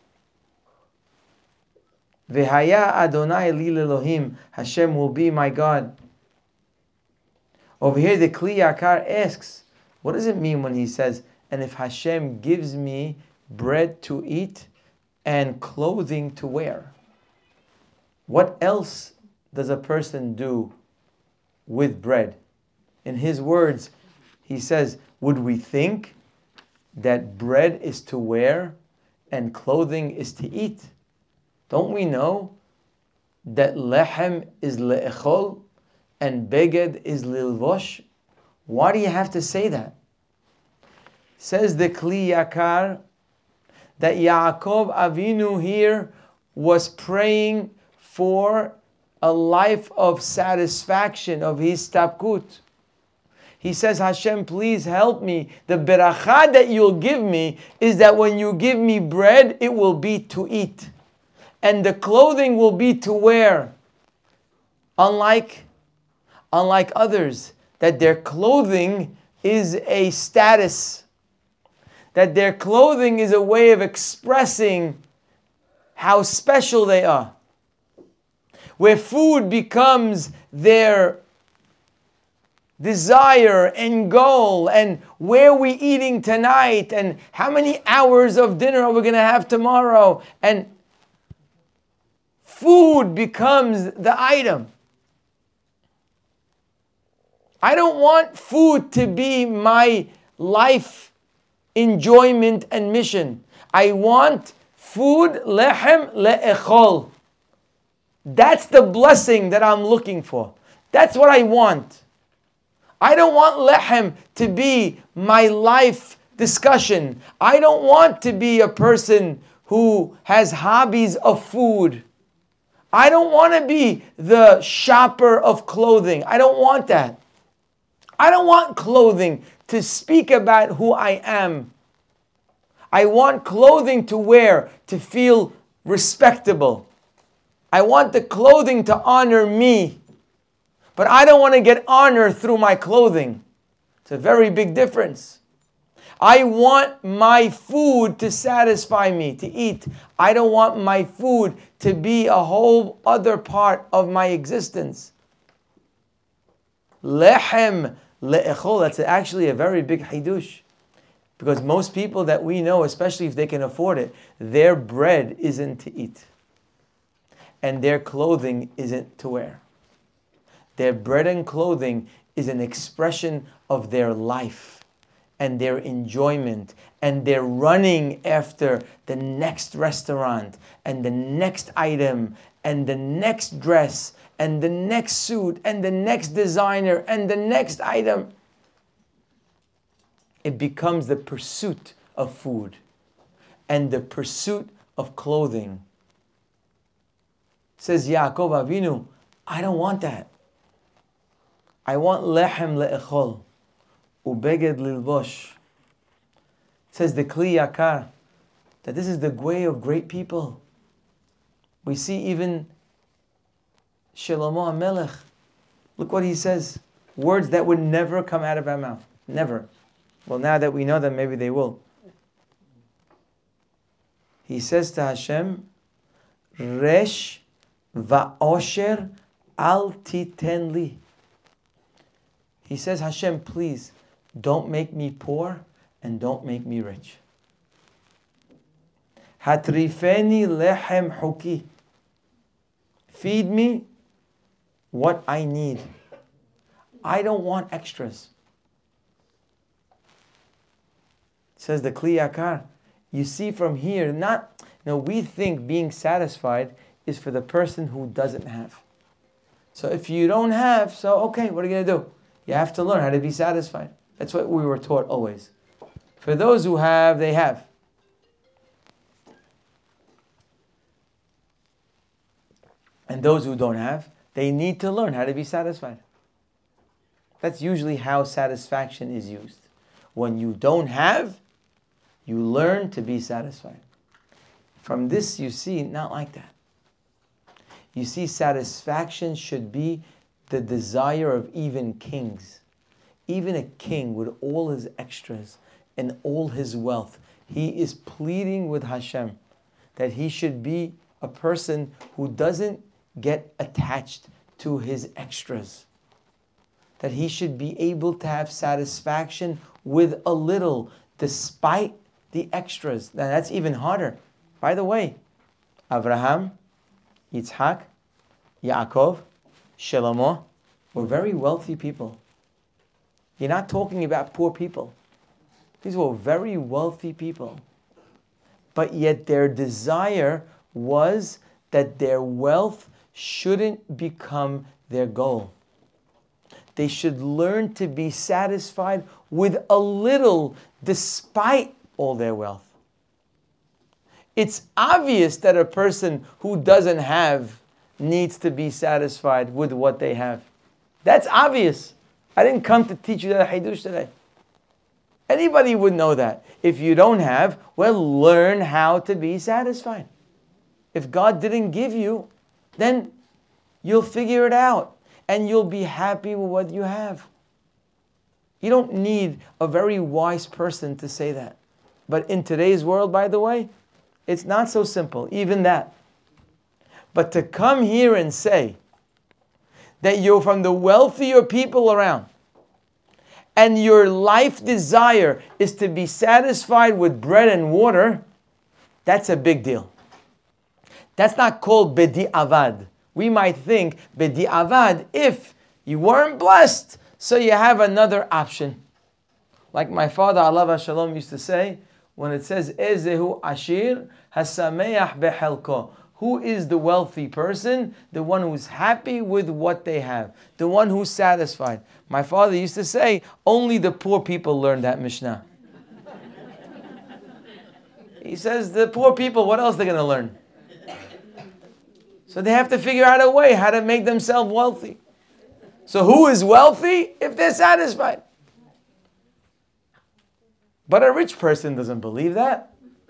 V'haya Adonai li Elohim, Hashem will be my God. Over here the Kli Yakar asks, what does it mean when he says, and if Hashem gives me bread to eat and clothing to wear? What else does a person do with bread? In his words, he says, would we think that bread is to wear and clothing is to eat? Don't we know that lehem is le'echol and beged is lilvosh? Why do you have to say that? Says the Kli Yakar that Yaakov Avinu here was praying for a life of satisfaction, of his tabkut. He says, Hashem, please help me. The beracha that you'll give me is that when you give me bread, it will be to eat. And the clothing will be to wear. Unlike, unlike others, that their clothing is a status. That their clothing is a way of expressing how special they are. Where food becomes their desire and goal, and where we eating tonight, and how many hours of dinner are we going to have tomorrow, and food becomes the item. I don't want food to be my life enjoyment and mission. I want food, lehem le'echol. That's the blessing that I'm looking for. That's what I want. I don't want lehem to be my life discussion. I don't want to be a person who has hobbies of food. I don't want to be the shopper of clothing. I don't want that. I don't want clothing to speak about who I am. I want clothing to wear to feel respectable. I want the clothing to honor me. But I don't want to get honor through my clothing. It's a very big difference. I want my food to satisfy me, to eat. I don't want my food to be a whole other part of my existence. Lehem le'echol, that's actually a very big hidush. Because most people that we know, especially if they can afford it, their bread isn't to eat. And their clothing isn't to wear. Their bread and clothing is an expression of their life and their enjoyment, and they're running after the next restaurant and the next item and the next dress and the next suit and the next designer and the next item. It becomes the pursuit of food and the pursuit of clothing. Says Yaakov Avinu, I don't want that. I want lehem le'echol, ubeged lilbosh. Says the Kli Yakar, that this is the way of great people. We see even Shlomo HaMelech. Look what he says. Words that would never come out of our mouth. Never. Well, now that we know them, maybe they will. He says to Hashem, Resh va'osher al titen li. He says, Hashem, please, don't make me poor and don't make me rich. Hatrifeni lehem huki. Feed me what I need. I don't want extras. Says the Kli Yakar. You see from here, not, you know, we think being satisfied is for the person who doesn't have. So if you don't have, so okay, what are you going to do? You have to learn how to be satisfied. That's what we were taught always. For those who have, they have. And those who don't have, they need to learn how to be satisfied. That's usually how satisfaction is used. When you don't have, you learn to be satisfied. From this you see, not like that. You see, satisfaction should be the desire of even kings. Even a king with all his extras and all his wealth, he is pleading with Hashem that he should be a person who doesn't get attached to his extras. That he should be able to have satisfaction with a little, despite the extras. Now that's even harder. By the way, Abraham, Yitzhak, Yaakov, Shlomo were very wealthy people. You're not talking about poor people. These were very wealthy people. But yet their desire was that their wealth shouldn't become their goal. They should learn to be satisfied with a little despite all their wealth. It's obvious that a person who doesn't have needs to be satisfied with what they have. That's obvious. I didn't come to teach you that Hidush today. Anybody would know that. If you don't have, well, learn how to be satisfied. If God didn't give you, then you'll figure it out and you'll be happy with what you have. You don't need a very wise person to say that. But in today's world, by the way, it's not so simple, even that. But to come here and say that you're from the wealthier people around and your life desire is to be satisfied with bread and water, that's a big deal. That's not called bedi'avad. We might think bedi'avad if you weren't blessed, so you have another option. Like my father, alav shalom, used to say, when it says, Ezehu ashir hasameach behelko. Who is the wealthy person? The one who's happy with what they have. The one who's satisfied. My father used to say, only the poor people learn that Mishnah. He says, the poor people, what else are they going to learn? So they have to figure out a way how to make themselves wealthy. So who is wealthy? If they're satisfied. But a rich person doesn't believe that.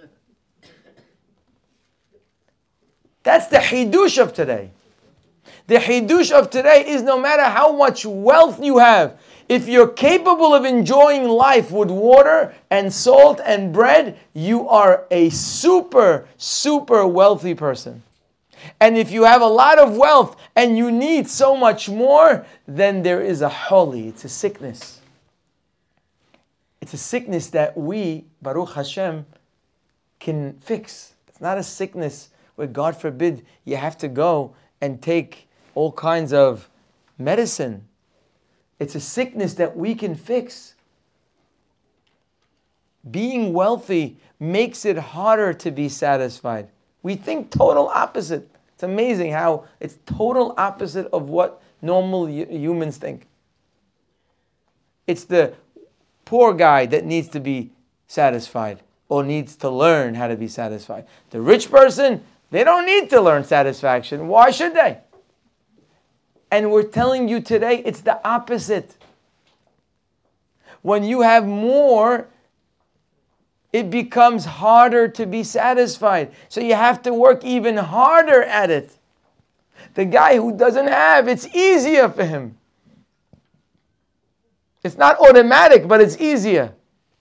That's the Hidush of today. The Hidush of today is no matter how much wealth you have, if you're capable of enjoying life with water and salt and bread, you are a super, super wealthy person. And if you have a lot of wealth and you need so much more, then there is a holy, it's a sickness. It's a sickness that we, Baruch Hashem, can fix. It's not a sickness where, God forbid, you have to go and take all kinds of medicine. It's a sickness that we can fix. Being wealthy makes it harder to be satisfied. We think total opposite. It's amazing how it's total opposite of what normal humans think. It's the poor guy that needs to be satisfied or needs to learn how to be satisfied. The rich person, they don't need to learn satisfaction. Why should they? And we're telling you today, it's the opposite. When you have more, it becomes harder to be satisfied. So you have to work even harder at it. The guy who doesn't have, it's easier for him. It's not automatic, but it's easier.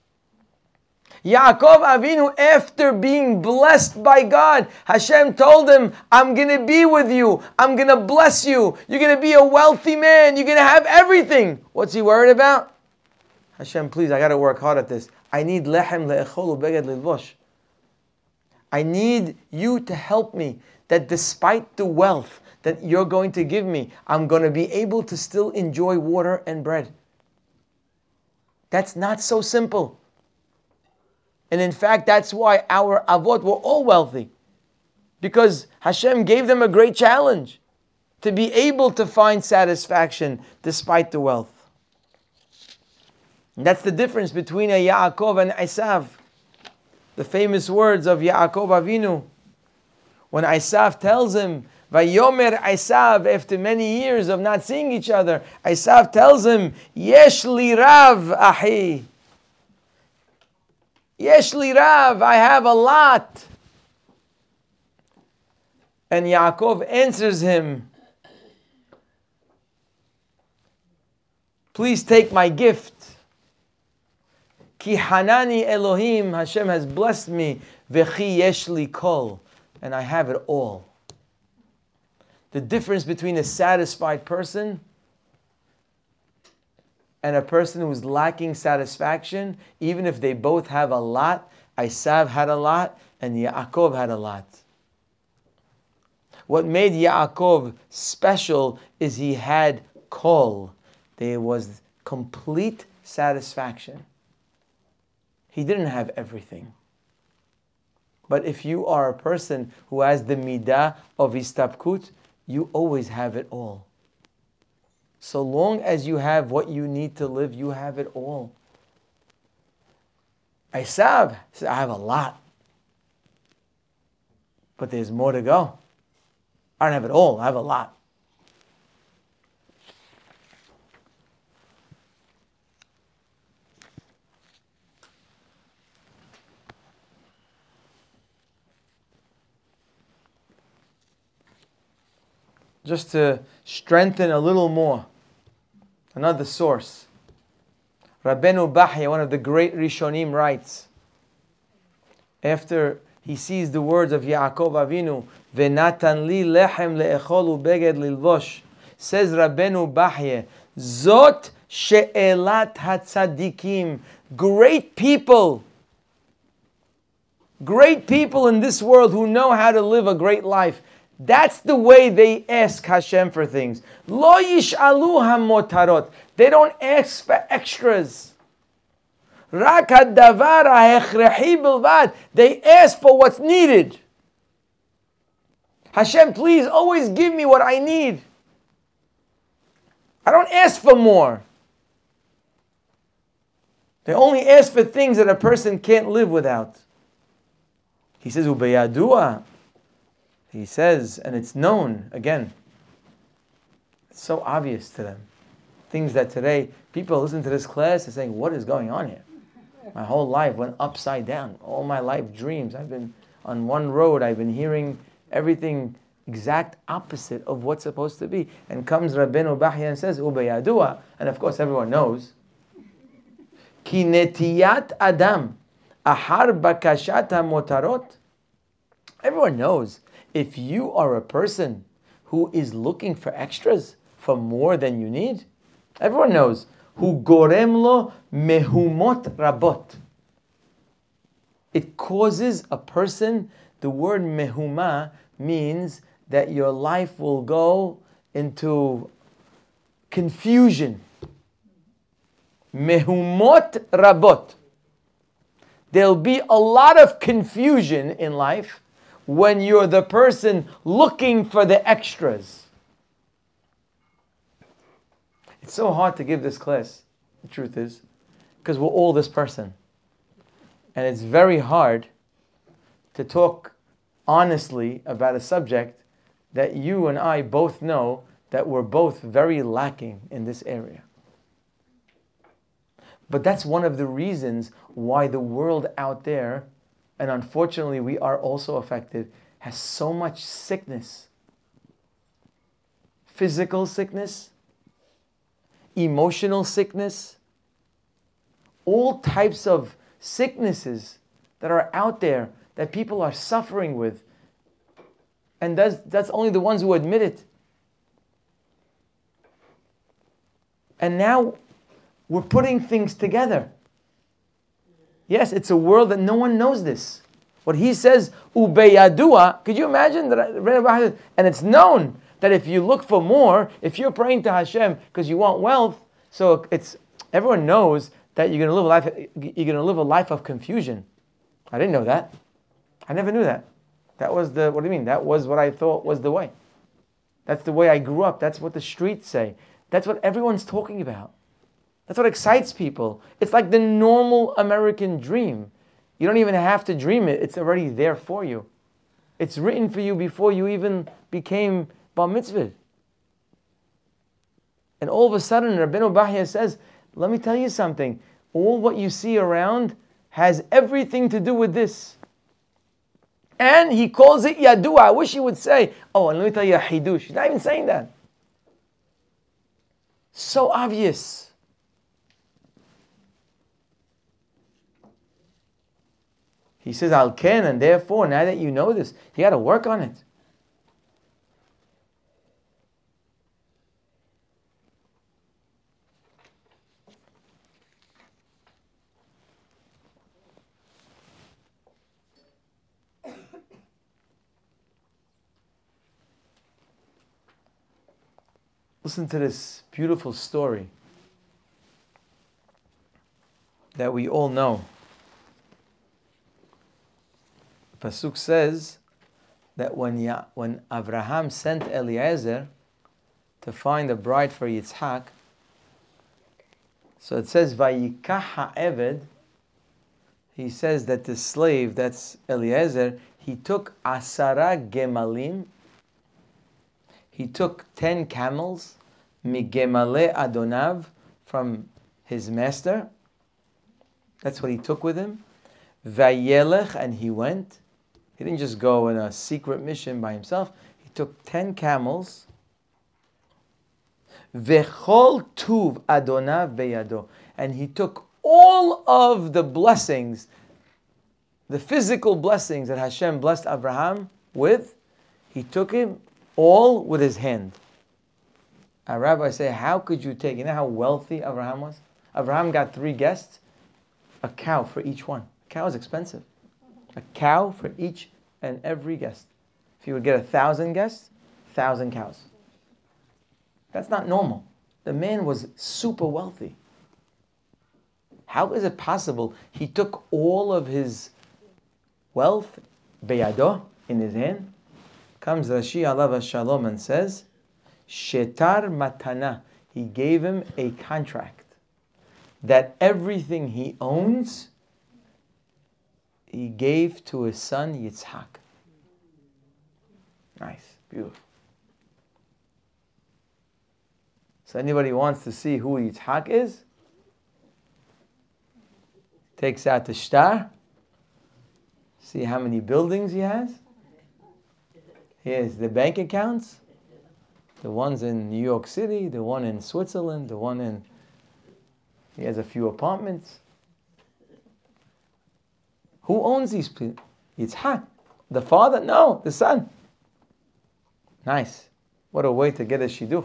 Yaakov Avinu, after being blessed by God, Hashem told him, I'm going to be with you. I'm going to bless you. You're going to be a wealthy man. You're going to have everything. What's he worried about? Hashem, please, I got to work hard at this. I need lechem le'echol u'beged lilvosh. I need you to help me that despite the wealth that you're going to give me, I'm going to be able to still enjoy water and bread. That's not so simple. And in fact, that's why our avot were all wealthy. Because Hashem gave them a great challenge to be able to find satisfaction despite the wealth. And that's the difference between a Yaakov and Esav. The famous words of Yaakov Avinu. When Esav tells him, Vayomer Esav, after many years of not seeing each other, Esav tells him, Yesh li rav ahi. Yesh li rav, I have a lot. And Yaakov answers him, please take my gift. Ki hanani Elohim, Hashem has blessed me, vechi yesh li kol, and I have it all. The difference between a satisfied person and a person who's lacking satisfaction, even if they both have a lot, Esav had a lot and Yaakov had a lot. What made Yaakov special is he had kol. There was complete satisfaction. He didn't have everything. But if you are a person who has the midah of istapkut, you always have it all. So long as you have what you need to live, you have it all. Esav said, I have a lot. But there's more to go. I don't have it all, I have a lot. Just to strengthen a little more, another source. Rabbeinu Bahya, one of the great Rishonim, writes, after he sees the words of Yaakov Avinu, Venatan li lechem le'echol ubeged lilvosh, says Rabbeinu Bahya, Zot she'elat hatzadikim, great people, great people in this world who know how to live a great life. That's the way they ask Hashem for things. Lo yish'alu hamotarot. They don't ask for extras. Rak hadavar ha'echrechi bilvad. They ask for what's needed. Hashem, please always give me what I need. I don't ask for more. They only ask for things that a person can't live without. He says, Ubeyadua. He says, and it's known, again, it's so obvious to them. Things that today, people listen to this class and saying, what is going on here? My whole life went upside down. All my life dreams. I've been on one road. I've been hearing everything exact opposite of what's supposed to be. And comes Rabbeinu Bahya and says, Ubeyadua. And of course everyone knows. Ki netiyat adam ahar bakashat hamotarot. Everyone knows. If you are a person who is looking for extras, for more than you need, everyone knows, hu gorem lo mehumot rabot. It causes a person, the word mehuma means that your life will go into confusion. Mehumot rabot. There'll be a lot of confusion in life when you're the person looking for the extras. It's so hard to give this class, the truth is, because we're all this person. And it's very hard to talk honestly about a subject that you and I both know that we're both very lacking in this area. But that's one of the reasons why the world out there, and unfortunately we are also affected, has so much sickness. Physical sickness, emotional sickness, all types of sicknesses that are out there that people are suffering with. And that's, that's only the ones who admit it. And now we're putting things together. Yes, it's a world that no one knows this. What he says, ubeyadua, could you imagine that? And it's known that if you look for more, if you're praying to Hashem because you want wealth, so it's everyone knows that you're going to live a life. You're going to live a life of confusion. I didn't know that. I never knew that. That was the. What do you mean? That was what I thought was the way. That's the way I grew up. That's what the streets say. That's what everyone's talking about. That's what excites people. It's like the normal American dream. You don't even have to dream it. It's already there for you. It's written for you before you even became bar mitzvah. And all of a sudden, Rabbeinu Bachya says, let me tell you something. All what you see around has everything to do with this. And he calls it Yadua. I wish he would say, oh, and let me tell you a Hidush. He's not even saying that. So obvious. He says, Al Ken, and therefore, now that you know this, you got to work on it. Listen to this beautiful story that we all know. The Pasuk says that when ya, when Avraham sent Eliezer to find a bride for Yitzhak, so it says, Vayikach ha'eved, he says that the slave, that's Eliezer, he took asara gemalim, he took ten camels, migemale adonav, from his master. That's what he took with him. Vayelech, and he went. He didn't just go on a secret mission by himself. He took ten camels. Vechol tuv adonav beyado, and he took all of the blessings, the physical blessings that Hashem blessed Abraham with. He took him all with his hand. Our rabbis say, how could you take, you know how wealthy Abraham was? Abraham got three guests, a cow for each one. A cow is expensive. A cow for each and every guest. If you would get a thousand guests, thousand cows. That's not normal. The man was super wealthy. How is it possible he took all of his wealth, beyado, in his hand? Comes Rashi alav shalom and says, Shetar matana. He gave him a contract that everything he owns, he gave to his son Yitzhak. Nice, beautiful. So anybody wants to see who Yitzhak is? Takes out the shtar. See how many buildings he has. Here's the bank accounts. The ones in New York City, the one in Switzerland, the one in... He has a few apartments. Who owns these people? Yitzhak. The father? No, the son. Nice. What a way to get a shidduch.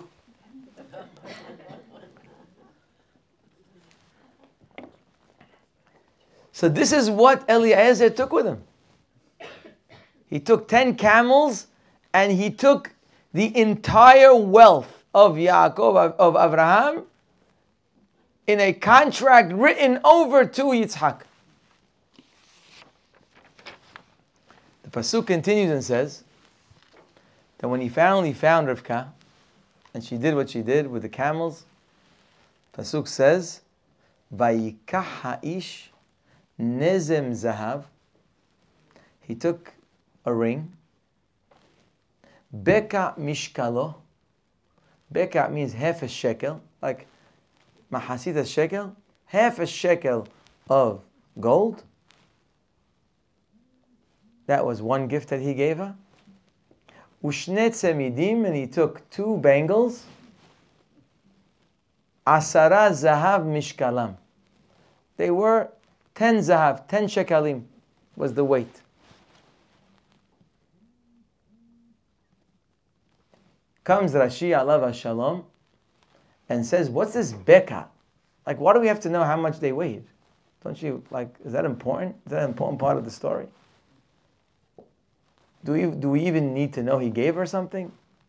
So this is what Eliezer took with him. He took ten camels and he took the entire wealth of Yaakov, of, of Abraham, in a contract written over to Yitzhak. The Pasuk continues and says that when he finally found Rivka, and she did what she did with the camels, Pasuk says, Vayikach ha'ish nezem zahav. He took a ring. Beka mishkalo. Beka means half a shekel, like mahasit a shekel, half a shekel of gold. That was one gift that he gave her. Ushne tzemidim, and he took two bangles. Asara zahav mishkalam. They were ten zahav, ten shekalim was the weight. Comes Rashi alav shalom and says, what's this beka? Like, why do we have to know how much they weighed? Don't you, like, is that important? Is that an important part of the story? Do we, do we even need to know he gave her something?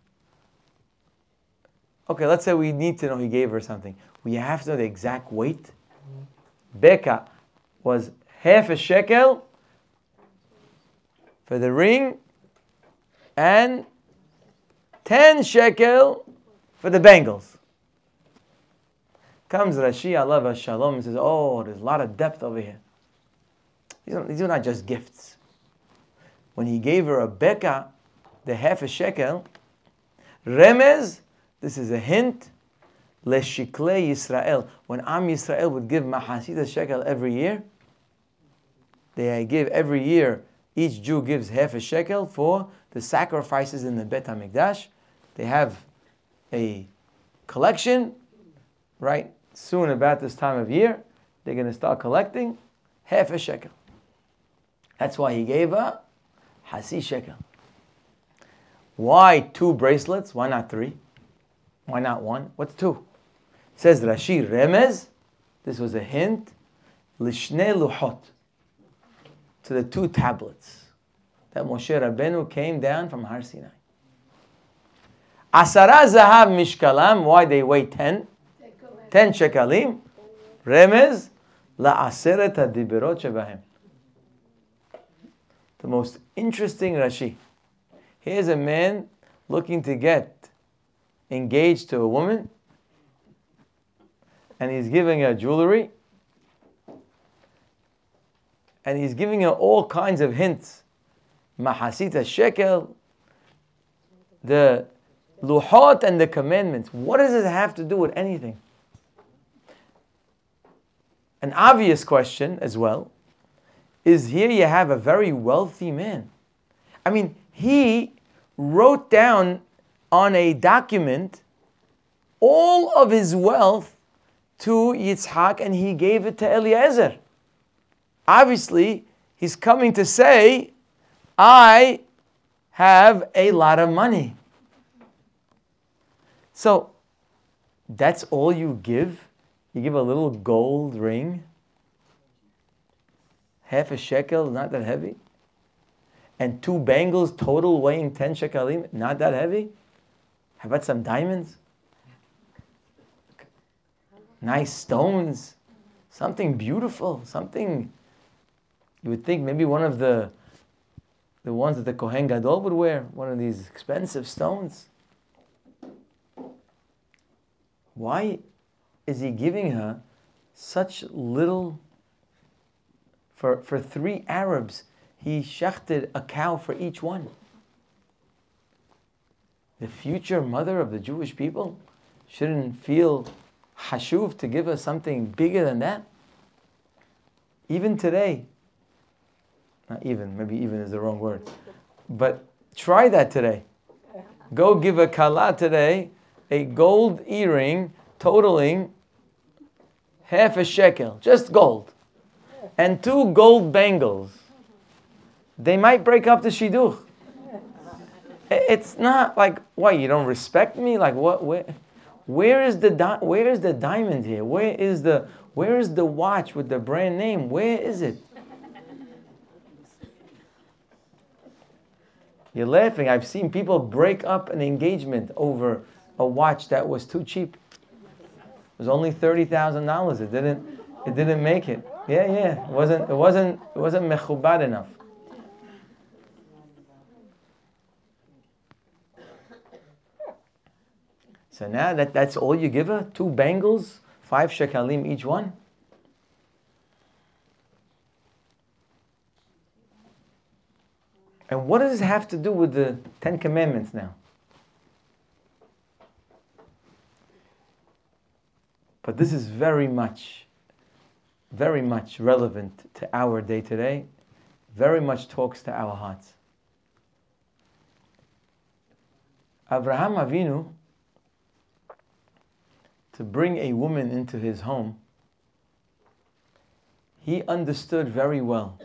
Okay, let's say we need to know he gave her something. We have to know the exact weight. Beka was half a shekel for the ring and ten shekel for the bangles. Comes Rashi, alav shalom, and says, oh, there's a lot of depth over here. These are, these are not just gifts. When he gave her a beka, the half a shekel, remez, this is a hint, leshikle Yisrael. When Am Yisrael would give mahasit a shekel every year, they give every year, each Jew gives half a shekel for the sacrifices in the Bet HaMikdash. They have a collection, right? Soon about this time of year, they're going to start collecting half a shekel. That's why he gave her hasi shekel. Why two bracelets? Why not three? Why not one? What's two? Says Rashi, remez, this was a hint, lishne luhot, to the two tablets that Moshe Rabbeinu came down from Har Sinai. Asara zahav mishkalam, why they weigh ten? Ten shekalim. Remez, la'aseret hadiberot shebahem. The most interesting Rashi. Here's a man looking to get engaged to a woman, and he's giving her jewelry, and he's giving her all kinds of hints. Mahasita shekel, the luhot and the commandments. What does it have to do with anything? An obvious question as well is, here you have a very wealthy man. I mean, he wrote down on a document all of his wealth to Yitzhak, and he gave it to Eliezer. Obviously, he's coming to say, I have a lot of money. So, that's all you give? You give a little gold ring? Half a shekel, not that heavy? And two bangles total weighing ten shekalim, not that heavy? How about some diamonds? Nice stones, something beautiful, something you would think maybe one of the the ones that the Kohen Gadol would wear, one of these expensive stones. Why is he giving her such little? For, for three Arabs, he shechted a cow for each one. The future mother of the Jewish people shouldn't feel hashuv to give us something bigger than that. Even today, not even, maybe even is the wrong word, but try that today. Go give a kala today a gold earring totaling half a shekel, just gold, and two gold bangles. They might break up the shidduch. It's not like, what, you don't respect me? Like what? Where, where is the di- where is the diamond here? Where is the where is the watch with the brand name? Where is it? You're laughing. I've seen people break up an engagement over a watch that was too cheap. It was only thirty thousand dollars. It didn't. It didn't make it. Yeah, yeah. It wasn't. It wasn't. It wasn't mechubad enough. So now that that's all you give her? Two bangles, five shekalim each one. And what does this have to do with the Ten Commandments now? But this is very much, very much relevant to our day today. Very much talks to our hearts. Abraham Avinu, to bring a woman into his home, he understood very well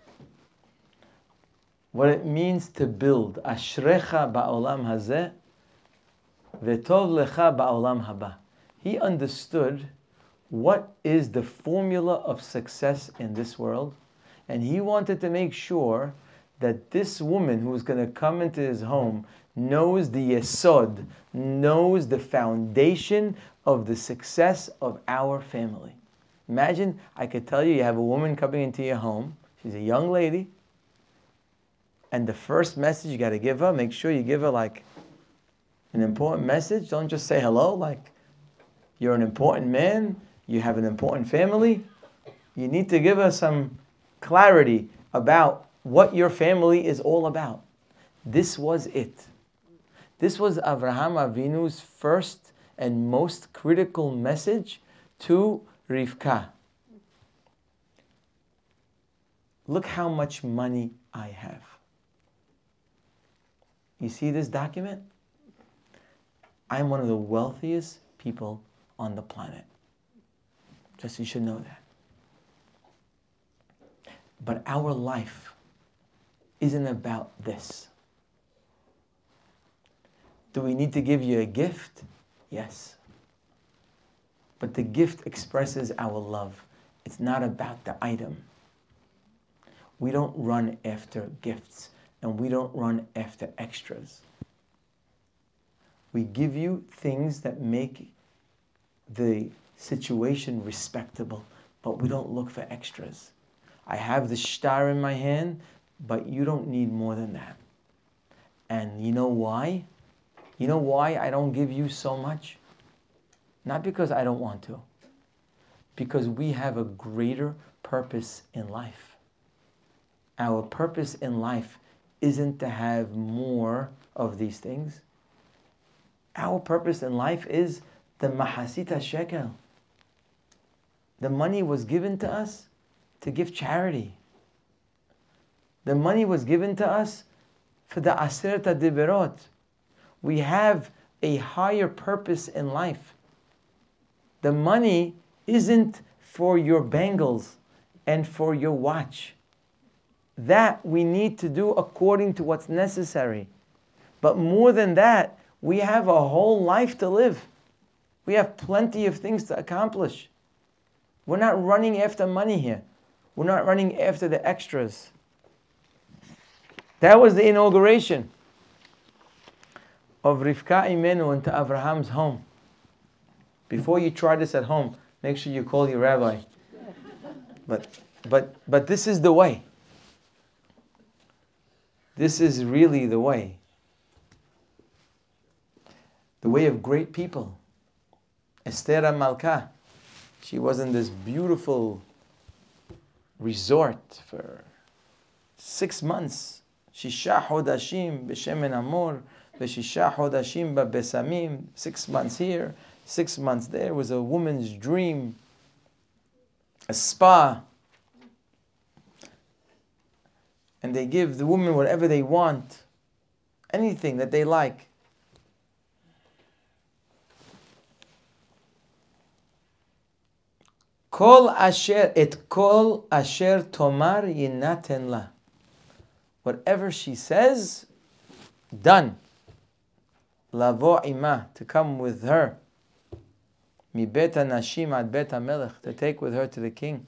what it means to build. Ashrecha ba'olam hazeh, v'tov lecha ba'olam haba. He understood what is the formula of success in this world, and he wanted to make sure that this woman who is going to come into his home knows the yesod, knows the foundation of the success of our family. Imagine, I could tell you, you have a woman coming into your home, she's a young lady, and the first message you got to give her, make sure you give her like an important message. Don't just say hello, like You're an important man. You have an important family. You need to give us some clarity about what your family is all about. This was it. This was Avraham Avinu's first and most critical message to Rivka. Look how much money I have. You see this document? I'm one of the wealthiest people on the planet. Just so you should know that. But our life isn't about this. Do we need to give you a gift? Yes. But the gift expresses our love. It's not about the item. We don't run after gifts, and we don't run after extras. We give you things that make the situation respectable, but we don't look for extras. I have the shtar in my hand, but you don't need more than that. And you know why? You know why I don't give you so much? Not because I don't want to. Because we have a greater purpose in life. Our purpose in life isn't to have more of these things. Our purpose in life is the mahasita shekel. The money was given to us to give charity. The money was given to us for the aseret diberot. We have a higher purpose in life. The money isn't for your bangles and for your watch. That we need to do according to what's necessary. But more than that, we have a whole life to live. We have plenty of things to accomplish. We're not running after money here. We're not running after the extras. That was the inauguration of Rivka Imenu into Abraham's home. Before you try this at home, make sure you call your rabbi. But, but, but this is the way. This is really the way. The way of great people. Esther Malka, she was in this beautiful resort for six months. Shisha hodashim b'shemen amor, v'shisha hodashim b'besamim. Six months here, six months there. It was a woman's dream. A spa. And they give the woman whatever they want. Anything that they like. Kol asher et kol asher tomar yinaten la. Whatever she says, done. Lavo ima, to come with her. Mi beta nashim ad beta melech, to take with her to the king.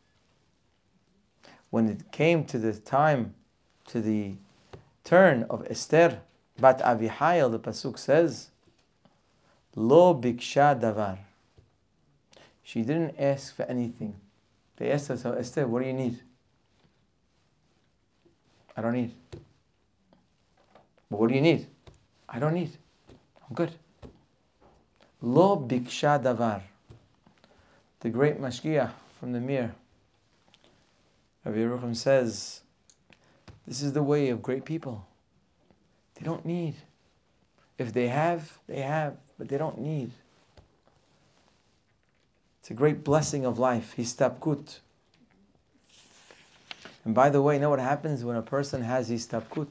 When it came to the time, to the turn of Esther, bat Avihail, the pasuk says, lo biksha davar. She didn't ask for anything. They asked her, so Esther, what do you need? I don't need. But what do you need? I don't need. I'm good. Lo biksha davar. The great mashgiach from the Mir, Rabbi Yerucham, says, this is the way of great people. They don't need. If they have, they have, but they don't need. It's a great blessing of life. Histapkut. And by the way, you know what happens when a person has histapkut?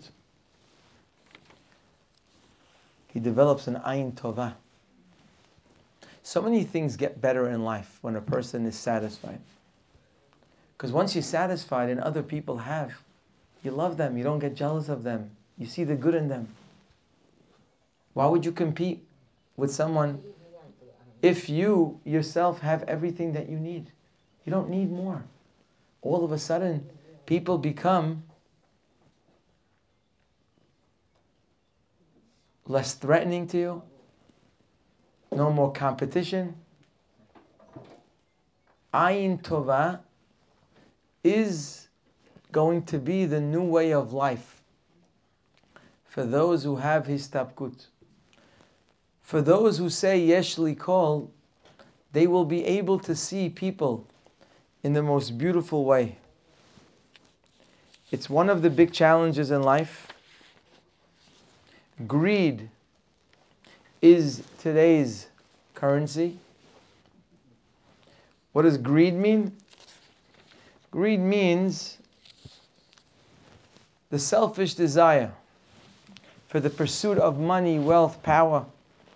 He develops an ayin tovah. So many things get better in life when a person is satisfied. Because once you're satisfied and other people have, you love them, you don't get jealous of them, you see the good in them. Why would you compete with someone if you yourself have everything that you need? You don't need more. All of a sudden, people become less threatening to you. No more competition. Ayin Tovah is going to be the new way of life for those who have histapkut. For those who say Yesh li kol, they will be able to see people in the most beautiful way. It's one of the big challenges in life. Greed is today's currency. What does greed mean? Greed means the selfish desire for the pursuit of money, wealth, power.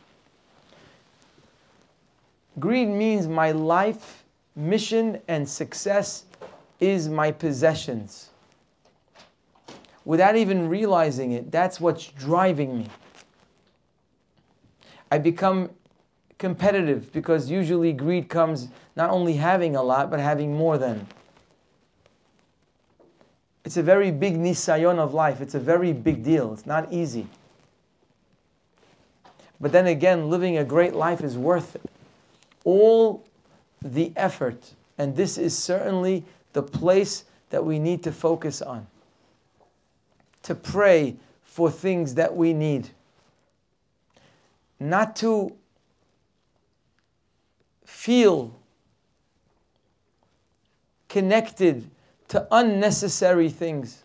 Greed means my life, mission, and success is my possessions. Without even realizing it, that's what's driving me. I become competitive because usually greed comes not only having a lot, but having more than. It's a very big nisayon of life. It's a very big deal. It's not easy. But then again, living a great life is worth it. All the effort. And this is certainly the place that we need to focus on. To pray for things that we need. Not to feel connected to unnecessary things.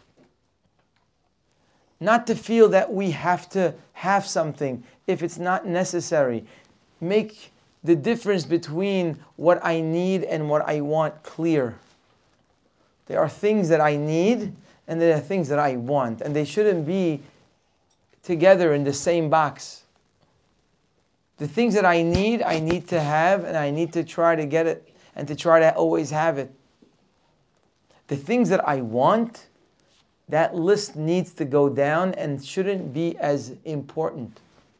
Not to feel that we have to have something if it's not necessary. Make the difference between what I need and what I want clear. There are things that I need and there are things that I want, and they shouldn't be together in the same box. The things that I need, I need to have, and I need to try to get it and to try to always have it. The things that I want, that list needs to go down and shouldn't be as important.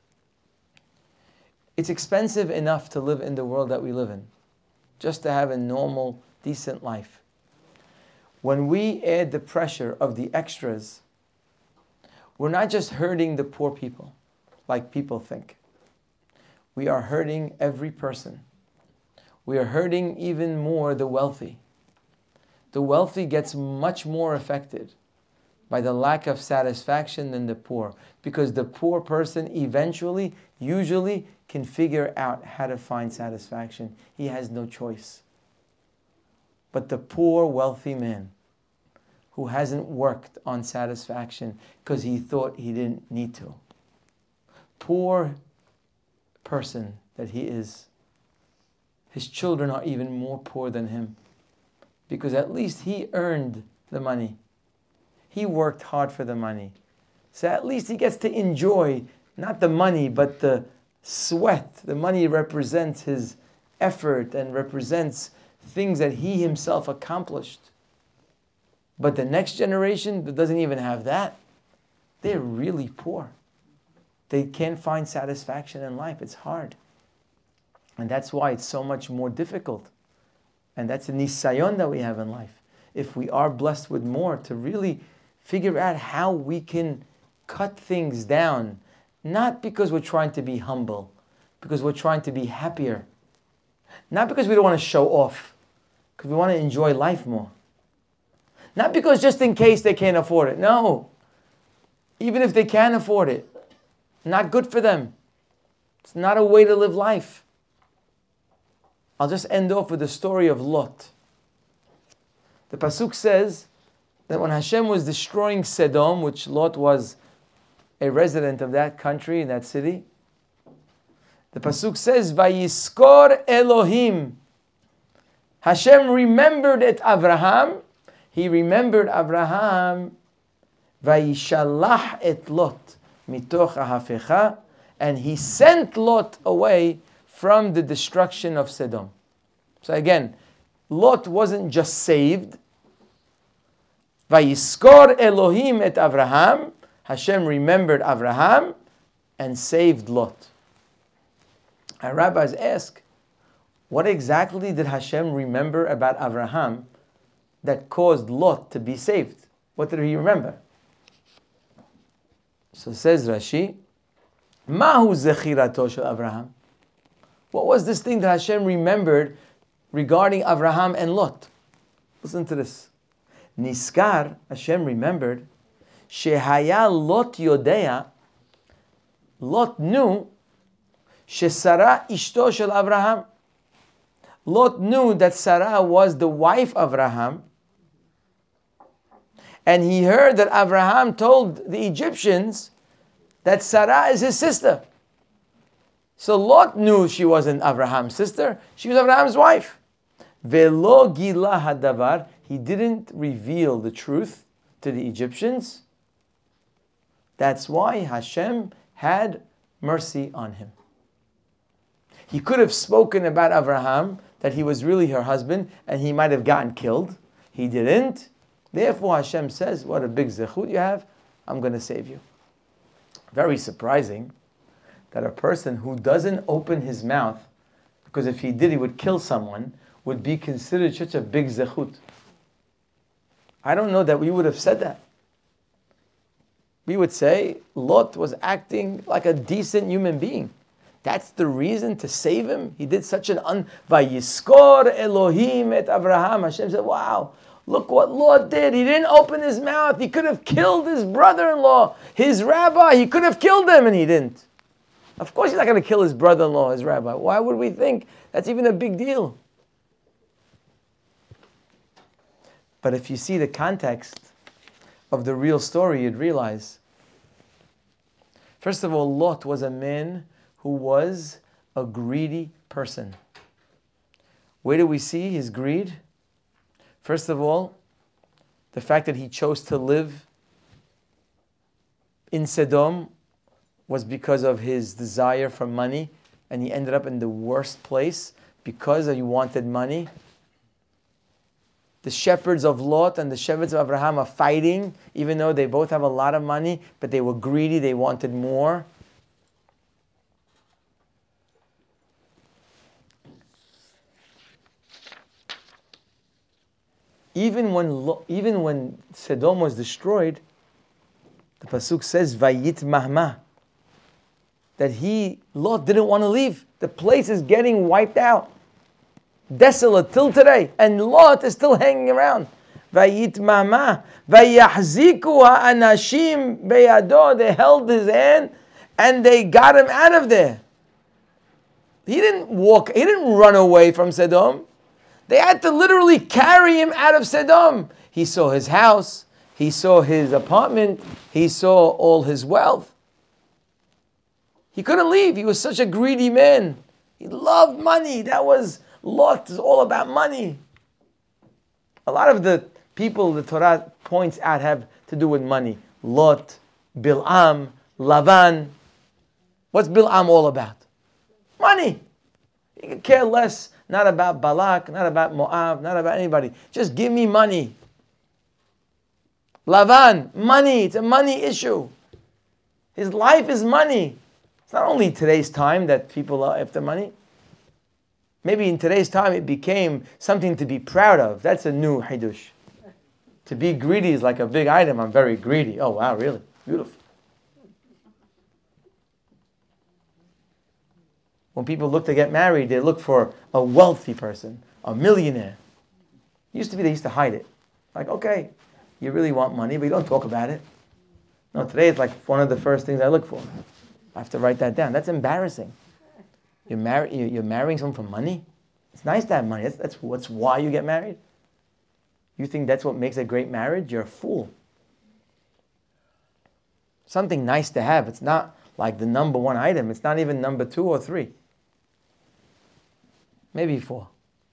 It's expensive enough to live in the world that we live in, just to have a normal, decent life. When we add the pressure of the extras, we're not just hurting the poor people, like people think. We are hurting every person. We are hurting even more the wealthy. The wealthy gets much more affected by the lack of satisfaction than the poor, because the poor person eventually, usually, can figure out how to find satisfaction. He has no choice. But the poor wealthy man who hasn't worked on satisfaction because he thought he didn't need to, poor person that he is, his children are even more poor than him, because at least he earned the money. He worked hard for the money. So at least he gets to enjoy not the money, but the sweat. The money represents his effort and represents things that he himself accomplished. But the next generation that doesn't even have that, they're really poor. They can't find satisfaction in life. It's hard. And that's why it's so much more difficult. And that's a nisayon that we have in life. If we are blessed with more, to really figure out how we can cut things down. Not because we're trying to be humble, because we're trying to be happier. Not because we don't want to show off, because we want to enjoy life more. Not because just in case they can't afford it. No. Even if they can afford it, not good for them. It's not a way to live life. I'll just end off with the story of Lot. The Pasuk says that when Hashem was destroying Sodom, which Lot was a resident of that country, in that city, the Pasuk says, Vayiskor Elohim. Hashem remembered at Abraham. He remembered Abraham. Vayishalach et Lot mitoch ahafecha. And he sent Lot away from the destruction of Sodom. So again, Lot wasn't just saved. Vayiskor Elohim et Abraham. Hashem remembered Abraham and saved Lot. Our rabbis ask, what exactly did Hashem remember about Abraham that caused Lot to be saved? What did he remember? So says Rashi, Mahu zechirato shel Abraham. What was this thing that Hashem remembered regarding Abraham and Lot? Listen to this. Niskar, Hashem remembered, Shehaya Lot Yodea, Lot knew, Shesara Ishto Shel Abraham, Lot knew that Sarah was the wife of Abraham, and he heard that Abraham told the Egyptians that Sarah is his sister. So Lot knew she wasn't Abraham's sister, she was Abraham's wife. Velo gila hadavar, he didn't reveal the truth to the Egyptians. That's why Hashem had mercy on him. He could have spoken about Abraham, that he was really her husband, and he might have gotten killed. He didn't. Therefore Hashem says, what a big zechut you have, I'm going to save you. Very surprising that a person who doesn't open his mouth, because if he did he would kill someone, would be considered such a big zechut. I don't know that we would have said that. We would say Lot was acting like a decent human being. That's the reason to save him. He did such an un... Vayiskor Elohim et Avraham. Hashem said, wow, look what Lot did. He didn't open his mouth. He could have killed his brother-in-law, his rabbi. He could have killed him and he didn't. Of course he's not going to kill his brother-in-law, his rabbi. Why would we think that's even a big deal? But if you see the context of the real story, you'd realize, first of all, Lot was a man who was a greedy person. Where do we see his greed? First of all, the fact that he chose to live in Sodom was because of his desire for money, and he ended up in the worst place because he wanted money. The shepherds of Lot and the shepherds of Abraham are fighting, even though they both have a lot of money, but they were greedy, they wanted more. Even when even when Sodom was destroyed, the pasuk says, "Vayit mahma," that he, Lot, didn't want to leave. The place is getting wiped out, desolate till today, and Lot is still hanging around. Vayit mahma, vayahziku ha'anashim beyado. They held his hand and they got him out of there. He didn't walk. He didn't run away from Sodom. They had to literally carry him out of Sodom. He saw his house. He saw his apartment. He saw all his wealth. He couldn't leave. He was such a greedy man. He loved money. That was, Lot is all about money. A lot of the people the Torah points out have to do with money. Lot, Bil'am, Lavan. What's Bil'am all about? Money. He could care less. Not about Balak, not about Moab, not about anybody. Just give me money. Lavan, money. It's a money issue. His life is money. It's not only today's time that people are after money. Maybe in today's time it became something to be proud of. That's a new hidush. To be greedy is like a big item. I'm very greedy. Oh wow, really? Beautiful. When people look to get married, they look for a wealthy person, a millionaire. It used to be they used to hide it. Like, okay, you really want money, but you don't talk about it. No, today it's like one of the first things I look for. I have to write that down. That's embarrassing. You're, marri- you're marrying someone for money? It's nice to have money. That's, that's, that's why you get married? You think that's what makes a great marriage? You're a fool. Something nice to have. It's not like the number one item. It's not even number two or three. Maybe four.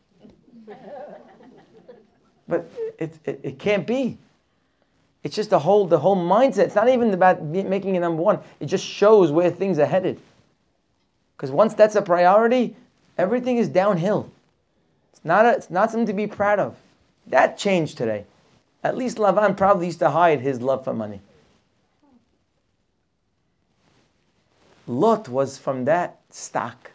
But it, it, it can't be. It's just the whole, the whole mindset. It's not even about making it number one. It just shows where things are headed. Because once that's a priority, everything is downhill. It's not, a, it's not something to be proud of. That changed today. At least Lavan probably used to hide his love for money. Lot was from that stock.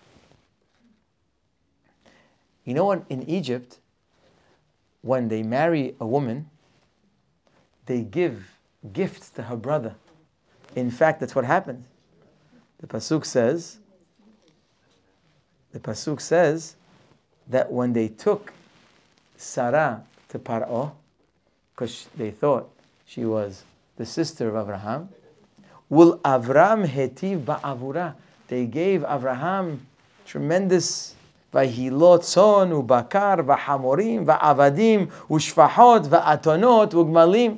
You know what? In Egypt, when they marry a woman, they give gifts to her brother. In fact, that's what happens. The pasuk says, the pasuk says that when they took Sarah to Paro, because they thought she was the sister of Abraham, Will Avram hetiv ba'avura. They gave Abraham tremendous Vayhilot tzon ubakar v'hamorim v'avadim u'shfachot v'atonot u'gmalim.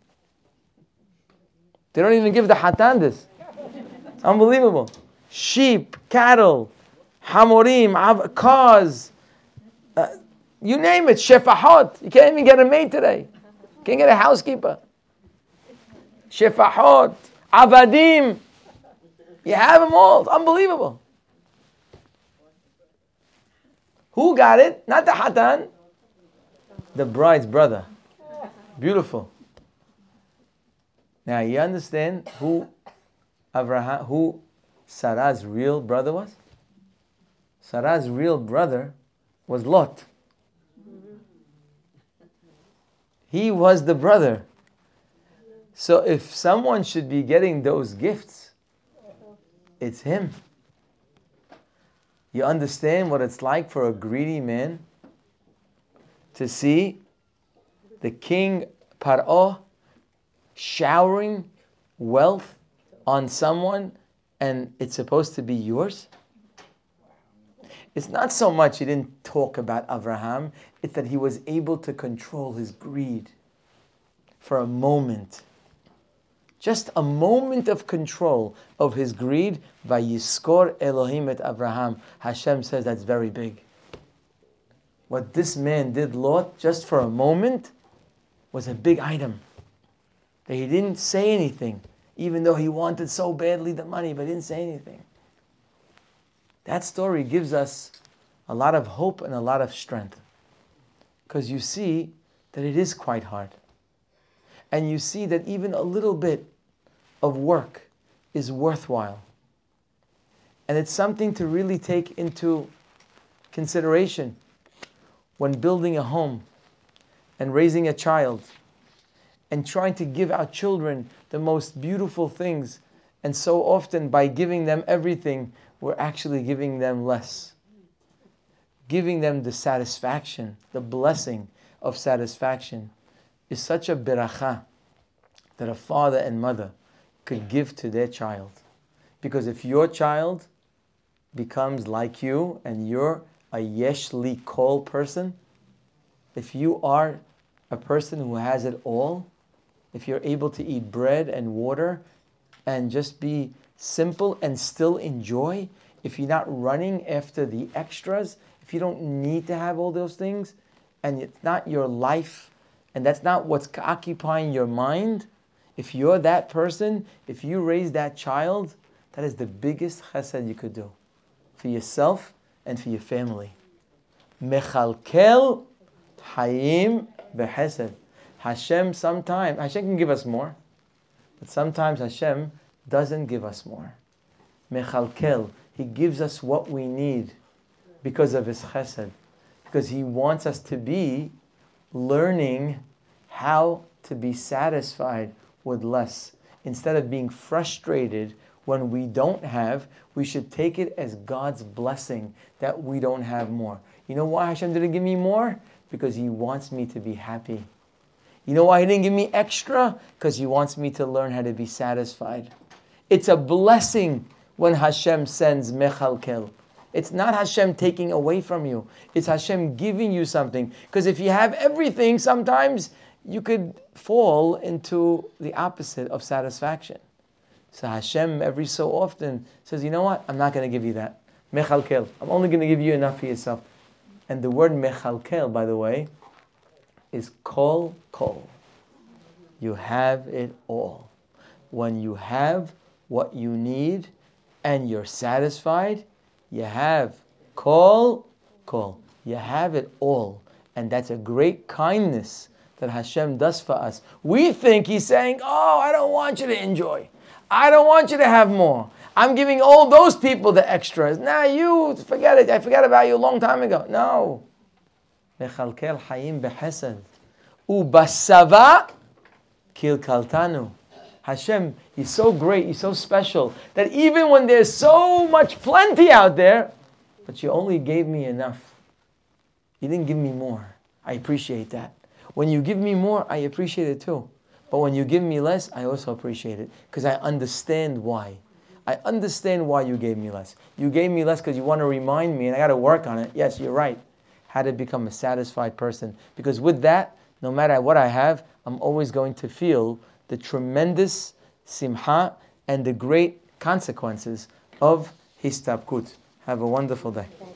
They don't even give the Hatan this. Unbelievable. Sheep, cattle, hamorim, av- cars, uh, you name it, shefahot. You can't even get a maid today. You can't get a housekeeper. Shefahot, avadim. You have them all. It's unbelievable. Who got it? Not the Hatan. The bride's brother. Beautiful. Now you understand who Abraham, who Sarah's real brother was? Sarah's real brother was Lot. He was the brother. So if someone should be getting those gifts, it's him. You understand what it's like for a greedy man to see the king Paro showering wealth on someone and it's supposed to be yours? It's not so much he didn't talk about Abraham, it's that he was able to control his greed for a moment. Just a moment of control of his greed. Vayiskor Elohim et Abraham. Hashem says that's very big. What this man did, Lot, just for a moment, was a big item. That he didn't say anything, even though he wanted so badly the money, but he didn't say anything. That story gives us a lot of hope and a lot of strength. Because you see that it is quite hard. And you see that even a little bit of work is worthwhile. And it's something to really take into consideration when building a home and raising a child and trying to give our children the most beautiful things. And so often by giving them everything, we're actually giving them less. Giving them the satisfaction, the blessing of satisfaction is such a beracha that a father and mother could give to their child. Because if your child becomes like you and you're a yesh li kol person, if you are a person who has it all, if you're able to eat bread and water and just be simple and still enjoy, if you're not running after the extras, if you don't need to have all those things, and it's not your life, and that's not what's occupying your mind, if you're that person, if you raise that child, that is the biggest chesed you could do for yourself and for your family. Mechalkel hayim behesed. Hashem sometimes, Hashem can give us more, but sometimes Hashem doesn't give us more. Mechalkel, He gives us what we need because of His chesed, because He wants us to be learning how to be satisfied with less. Instead of being frustrated when we don't have, we should take it as God's blessing that we don't have more. You know why Hashem didn't give me more? Because He wants me to be happy. You know why He didn't give me extra? Because He wants me to learn how to be satisfied. It's a blessing when Hashem sends mechalkel. It's not Hashem taking away from you. It's Hashem giving you something. Because if you have everything, sometimes you could fall into the opposite of satisfaction. So Hashem every so often says, you know what? I'm not going to give you that. Mechalkel. I'm only going to give you enough for yourself. And the word mechalkel, by the way, is kol kol. You have it all. When you have what you need and you're satisfied, you have kol kol. You have it all. And that's a great kindness that Hashem does for us. We think He's saying, oh, I don't want you to enjoy. I don't want you to have more. I'm giving all those people the extras. Nah, you, forget it. I forgot about you a long time ago. No. Mechalkel hayim behesed. Ubasava kilkaltanu. Hashem, He's so great, He's so special, that even when there's so much plenty out there, but you only gave me enough. You didn't give me more. I appreciate that. When you give me more, I appreciate it too. But when you give me less, I also appreciate it. Because I understand why. I understand why you gave me less. You gave me less because you want to remind me and I got to work on it. Yes, you're right. How to become a satisfied person. Because with that, no matter what I have, I'm always going to feel the tremendous simha and the great consequences of histabkut. Have a wonderful day.